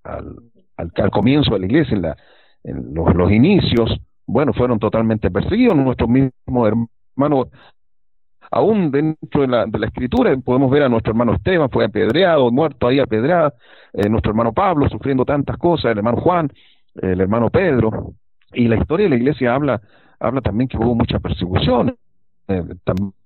al comienzo de la iglesia, en los inicios, bueno, fueron totalmente perseguidos. Nuestros mismos hermanos, aún dentro de la escritura, podemos ver a nuestro hermano Esteban, fue apedreado, muerto ahí apedreado, nuestro hermano Pablo sufriendo tantas cosas, el hermano Juan, el hermano Pedro. Y la historia de la iglesia habla también que hubo mucha persecución,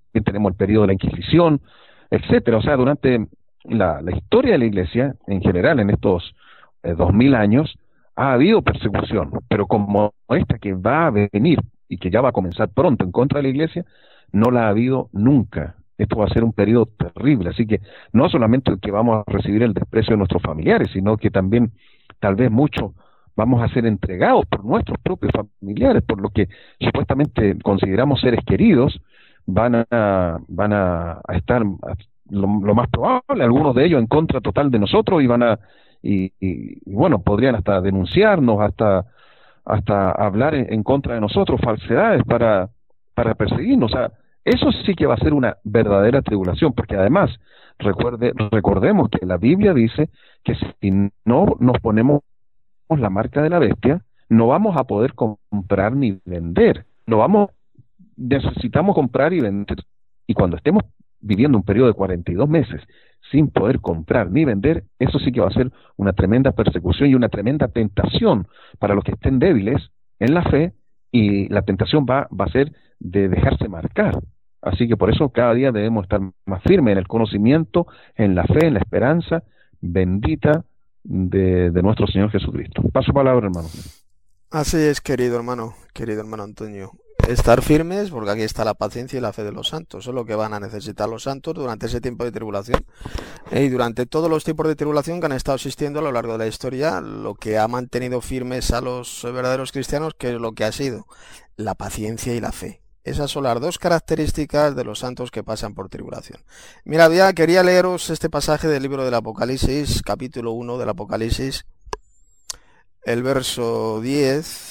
tenemos el periodo de la Inquisición, etcétera. O sea, durante la historia de la Iglesia, en general, en estos 2000 años, ha habido persecución, pero como esta que va a venir y que ya va a comenzar pronto en contra de la Iglesia, no la ha habido nunca. Esto va a ser un periodo terrible, así que no solamente que vamos a recibir el desprecio de nuestros familiares, sino que también tal vez muchos vamos a ser entregados por nuestros propios familiares, por lo que supuestamente consideramos seres queridos, van a estar lo más probable, algunos de ellos en contra total de nosotros, y bueno, podrían hasta denunciarnos, hasta hablar en contra de nosotros, falsedades para perseguirnos. O sea, eso sí que va a ser una verdadera tribulación, porque además recordemos que la Biblia dice que si no nos ponemos la marca de la bestia, no vamos a poder comprar ni vender. Necesitamos comprar y vender. Y cuando estemos viviendo un periodo de 42 meses sin poder comprar ni vender, eso sí que va a ser una tremenda persecución y una tremenda tentación para los que estén débiles en la fe, y la tentación va a ser de dejarse marcar. Así que por eso cada día debemos estar más firmes en el conocimiento, en la fe, en la esperanza bendita de nuestro Señor Jesucristo. Paso palabra, hermano. Así es, querido hermano Antonio. Estar firmes, porque aquí está la paciencia y la fe de los santos. Eso es lo que van a necesitar los santos durante ese tiempo de tribulación. Y durante todos los tiempos de tribulación que han estado existiendo a lo largo de la historia, lo que ha mantenido firmes a los verdaderos cristianos, que es lo que ha sido la paciencia y la fe. Esas son las dos características de los santos que pasan por tribulación. Mira, ya quería leeros este pasaje del libro del Apocalipsis, capítulo 1 del Apocalipsis, el verso 10...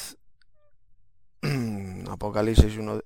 Apocalipsis 1,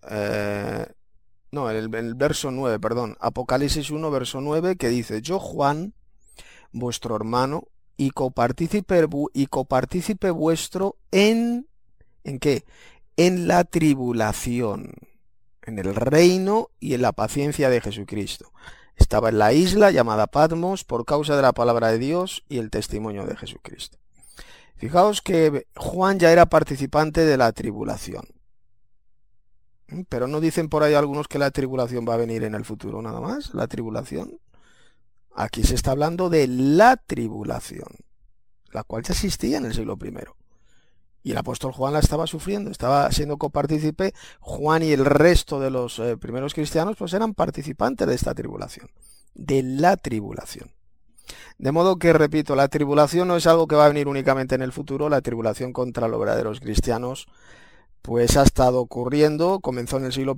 el verso 9, perdón, Apocalipsis 1, verso 9, que dice: yo, Juan, vuestro hermano, y copartícipe vuestro ¿en qué? En la tribulación, en el reino y en la paciencia de Jesucristo. Estaba en la isla llamada Patmos por causa de la palabra de Dios y el testimonio de Jesucristo. Fijaos que Juan ya era participante de la tribulación. Pero no dicen por ahí algunos que la tribulación va a venir en el futuro nada más, la tribulación. Aquí se está hablando de la tribulación, la cual ya existía en el siglo I. Y el apóstol Juan la estaba sufriendo, estaba siendo copartícipe. Juan y el resto de los primeros cristianos pues eran participantes de esta tribulación, de la tribulación. De modo que, repito, la tribulación no es algo que va a venir únicamente en el futuro. La tribulación contra los verdaderos cristianos pues ha estado ocurriendo, comenzó en el siglo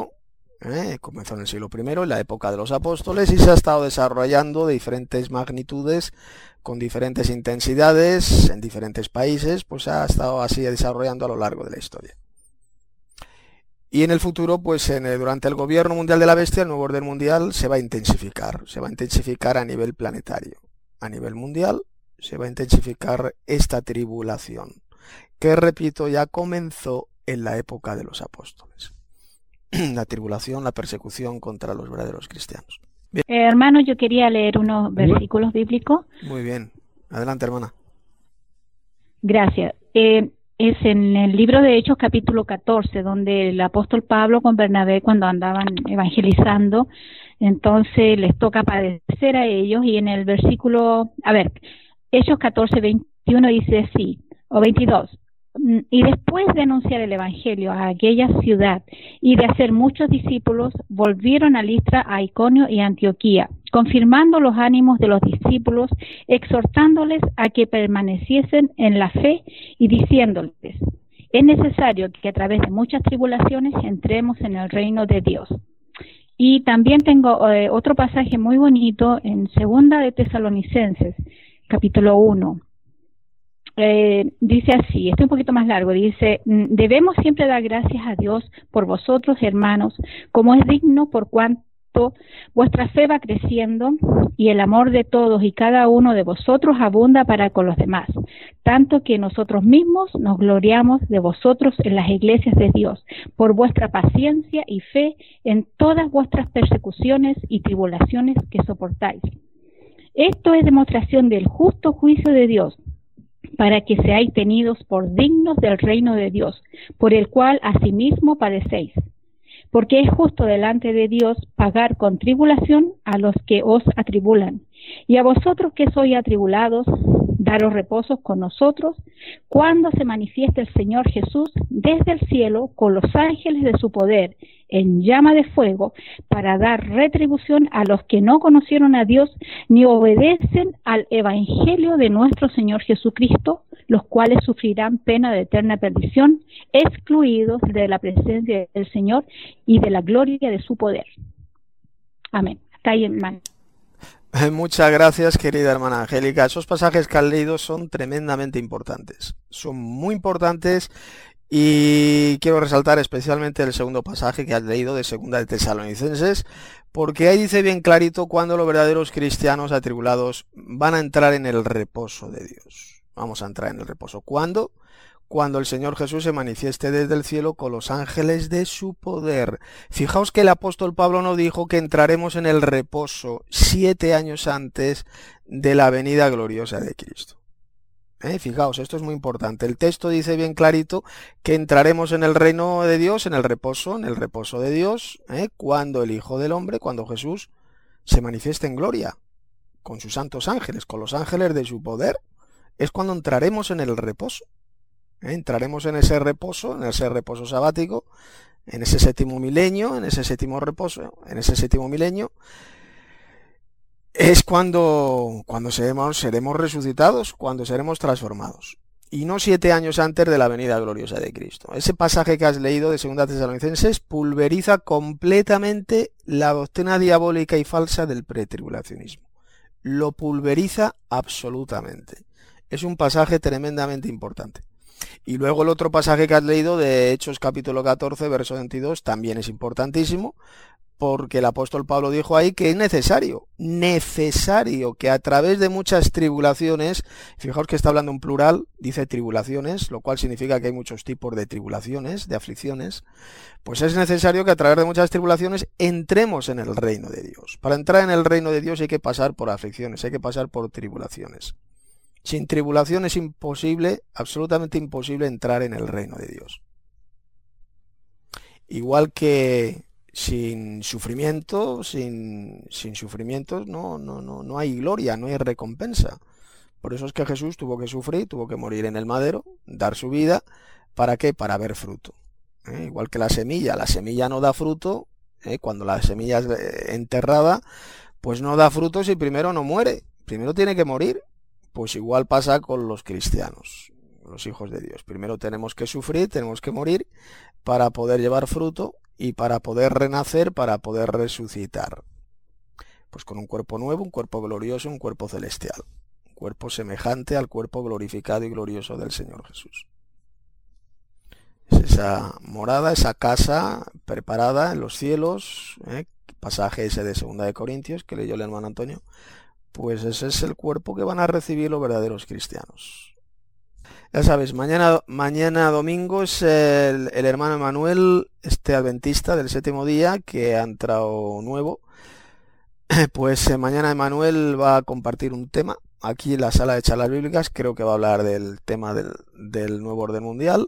I, en la época de los apóstoles, y se ha estado desarrollando de diferentes magnitudes, con diferentes intensidades, en diferentes países, pues ha estado así desarrollando a lo largo de la historia. Y en el futuro, pues durante el gobierno mundial de la bestia, el nuevo orden mundial se va a intensificar a nivel planetario. A nivel mundial se va a intensificar esta tribulación, que, repito, ya comenzó en la época de los apóstoles. La tribulación, la persecución contra los verdaderos cristianos. Hermano, yo quería leer unos versículos bíblicos. Muy bien. Adelante, hermana. Gracias. Es en el libro de Hechos, capítulo 14, donde el apóstol Pablo con Bernabé, cuando andaban evangelizando, entonces les toca padecer a ellos, y en el versículo, Hechos 14, 21 dice así, o 22, y después de anunciar el evangelio a aquella ciudad y de hacer muchos discípulos, volvieron a Listra, a Iconio y a Antioquía, confirmando los ánimos de los discípulos, exhortándoles a que permaneciesen en la fe y diciéndoles: es necesario que a través de muchas tribulaciones entremos en el reino de Dios. Y también tengo otro pasaje muy bonito en Segunda de Tesalonicenses, capítulo 1. Dice así, un poquito más largo, dice: debemos siempre dar gracias a Dios por vosotros, hermanos, como es digno, por cuanto vuestra fe va creciendo y el amor de todos y cada uno de vosotros abunda para con los demás, tanto que nosotros mismos nos gloriamos de vosotros en las iglesias de Dios, por vuestra paciencia y fe en todas vuestras persecuciones y tribulaciones que soportáis. Esto es demostración del justo juicio de Dios, para que seáis tenidos por dignos del reino de Dios, por el cual asimismo padecéis. porque es justo delante de Dios pagar con tribulación a los que os atribulan. Y a vosotros que sois atribulados, daros reposo con nosotros, cuando se manifieste el Señor Jesús desde el cielo con los ángeles de su poder en llama de fuego, para dar retribución a los que no conocieron a Dios ni obedecen al Evangelio de nuestro Señor Jesucristo, los cuales sufrirán pena de eterna perdición, excluidos de la presencia del Señor y de la gloria de su poder. Amén. Hasta ahí, hermano. Muchas gracias, querida hermana Angélica. Esos pasajes que has leído son tremendamente importantes. Son muy importantes y quiero resaltar especialmente el segundo pasaje que has leído de Segunda de Tesalonicenses, porque ahí dice bien clarito cuando los verdaderos cristianos atribulados van a entrar en el reposo de Dios. Vamos a entrar en el reposo. ¿Cuándo? Cuando el Señor Jesús se manifieste desde el cielo con los ángeles de su poder. Fijaos que el apóstol Pablo nos dijo que entraremos en el reposo 7 años antes de la venida gloriosa de Cristo. Fijaos, esto es muy importante. El texto dice bien clarito que entraremos en el reino de Dios, en el reposo de Dios, cuando el Hijo del Hombre, cuando Jesús se manifieste en gloria, con sus santos ángeles, con los ángeles de su poder. Es cuando entraremos en el reposo. Entraremos en ese reposo sabático, en ese séptimo milenio, en ese séptimo reposo, en ese séptimo milenio. Es cuando seremos resucitados, cuando seremos transformados. Y no 7 años antes de la venida gloriosa de Cristo. Ese pasaje que has leído de 2 Tesalonicenses pulveriza completamente la doctrina diabólica y falsa del pretribulacionismo. Lo pulveriza absolutamente. Es un pasaje tremendamente importante. Y luego el otro pasaje que has leído de Hechos capítulo 14, verso 22, también es importantísimo, porque el apóstol Pablo dijo ahí que es necesario que a través de muchas tribulaciones, fijaos que está hablando en plural, dice tribulaciones, lo cual significa que hay muchos tipos de tribulaciones, de aflicciones, pues es necesario que a través de muchas tribulaciones entremos en el reino de Dios. Para entrar en el reino de Dios hay que pasar por aflicciones, hay que pasar por tribulaciones. Sin tribulación es imposible, absolutamente imposible entrar en el reino de Dios. Igual que sin sufrimiento, sin sufrimientos no hay gloria, no hay recompensa. Por eso es que Jesús tuvo que sufrir, tuvo que morir en el madero, dar su vida. ¿Para qué? Para ver fruto. Igual que la semilla no da fruto, cuando la semilla es enterrada, pues no da fruto si primero no muere, primero tiene que morir. Pues igual pasa con los cristianos, los hijos de Dios. Primero tenemos que sufrir, tenemos que morir para poder llevar fruto y para poder renacer, para poder resucitar. Pues con un cuerpo nuevo, un cuerpo glorioso, un cuerpo celestial. Un cuerpo semejante al cuerpo glorificado y glorioso del Señor Jesús. Es esa morada, esa casa preparada en los cielos, pasaje ese de 2 de Corintios que leyó el hermano Antonio. Pues ese es el cuerpo que van a recibir los verdaderos cristianos. Ya sabes, mañana domingo es el hermano Emanuel, adventista del séptimo día, que ha entrado nuevo. Pues mañana Emanuel va a compartir un tema aquí en la sala de charlas bíblicas. Creo que va a hablar del tema del nuevo orden mundial.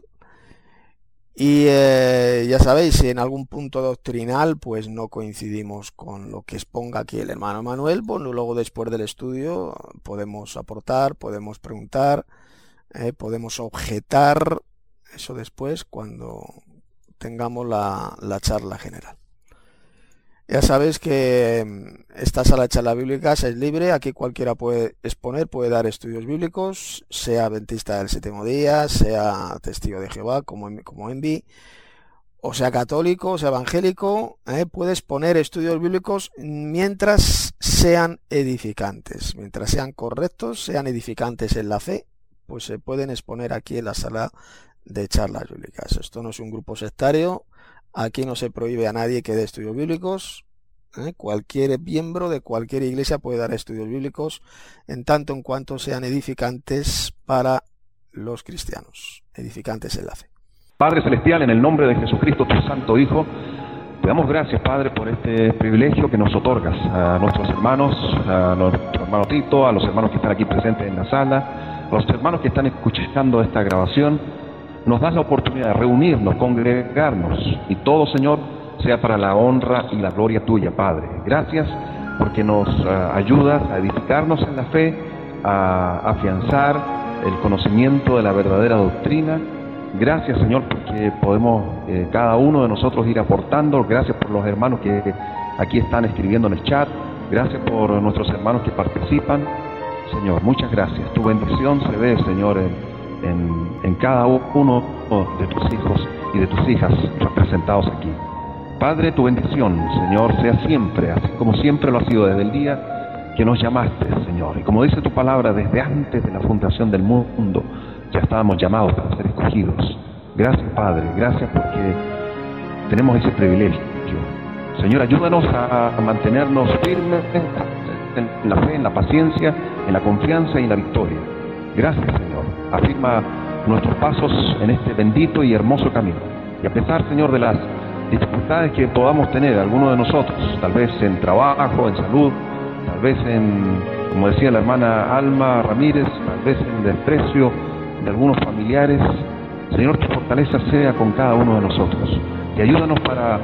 Y ya sabéis, si en algún punto doctrinal pues no coincidimos con lo que exponga aquí el hermano Manuel, bueno, luego después del estudio podemos aportar, podemos preguntar, podemos objetar, eso después cuando tengamos la charla general. Ya sabéis que esta sala de charlas bíblicas es libre, aquí cualquiera puede exponer, puede dar estudios bíblicos, sea adventista del séptimo día, sea testigo de Jehová como Envi, o sea católico, o sea evangélico, puede exponer estudios bíblicos mientras sean edificantes, mientras sean correctos, sean edificantes en la fe, pues se pueden exponer aquí en la sala de charlas bíblicas. Esto no es un grupo sectario. Aquí no se prohíbe a nadie que dé estudios bíblicos. Cualquier miembro de cualquier iglesia puede dar estudios bíblicos en tanto en cuanto sean edificantes para los cristianos, edificantes en la fe. Padre Celestial, en el nombre de Jesucristo, tu Santo Hijo, te damos gracias, Padre, por este privilegio que nos otorgas a nuestros hermanos, a nuestro hermano Tito, a los hermanos que están aquí presentes en la sala, a los hermanos que están escuchando esta grabación. Nos das la oportunidad de reunirnos, congregarnos y todo, Señor, sea para la honra y la gloria tuya, Padre. Gracias porque nos ayudas a edificarnos en la fe, a afianzar el conocimiento de la verdadera doctrina. Gracias, Señor, porque podemos cada uno de nosotros ir aportando. Gracias por los hermanos que aquí están escribiendo en el chat. Gracias por nuestros hermanos que participan. Señor, muchas gracias. Tu bendición se ve, Señor, en cada uno de tus hijos y de tus hijas representados aquí. Padre, tu bendición, Señor, sea siempre, así como siempre lo ha sido desde el día que nos llamaste, Señor. Y como dice tu palabra, desde antes de la fundación del mundo, ya estábamos llamados para ser escogidos. Gracias, Padre, gracias porque tenemos ese privilegio. Señor, ayúdanos a mantenernos firmes en la fe, en la paciencia, en la confianza y en la victoria. Gracias, Señor. Afirma nuestros pasos en este bendito y hermoso camino. Y a pesar, Señor, de las dificultades que podamos tener algunos de nosotros, tal vez en trabajo, en salud, tal vez en, como decía la hermana Alma Ramírez, tal vez en desprecio de algunos familiares, Señor, tu fortaleza sea con cada uno de nosotros. Y ayúdanos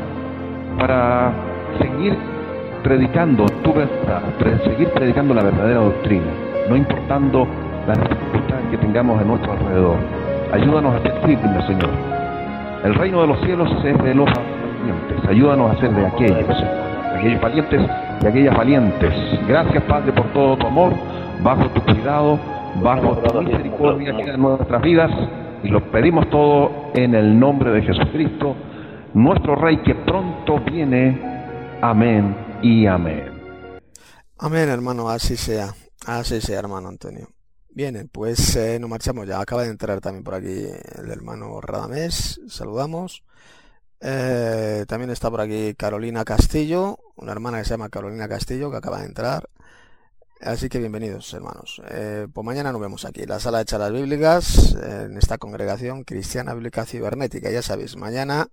para seguir predicando tu verdad, seguir predicando la verdadera doctrina, no importando las dificultades que tengamos a nuestro alrededor. Ayúdanos a ser firmes, Señor. El reino de los cielos es de los valientes. Ayúdanos a ser de aquellos valientes y aquellas valientes. Gracias, Padre, por todo tu amor, bajo tu cuidado, bajo tu misericordia que en nuestras vidas, y lo pedimos todo en el nombre de Jesucristo, nuestro Rey que pronto viene. Amén y amén. Amén, hermano, así sea, hermano Antonio. Bien, pues nos marchamos ya. Acaba de entrar también por aquí el hermano Radamés, saludamos. También está por aquí Carolina Castillo, una hermana que se llama Carolina Castillo, que acaba de entrar. Así que bienvenidos, hermanos. Pues mañana nos vemos aquí, la sala de charlas bíblicas, en esta congregación cristiana bíblica cibernética. Ya sabéis, mañana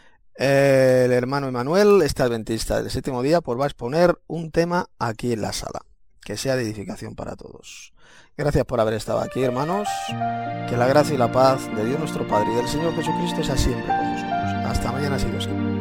el hermano Emanuel, este adventista del séptimo día, pues va a exponer un tema aquí en la sala, que sea de edificación para todos. Gracias por haber estado aquí, hermanos. Que la gracia y la paz de Dios nuestro Padre y del Señor Jesucristo sea siempre con vosotros. Hasta mañana, si Dios quiere.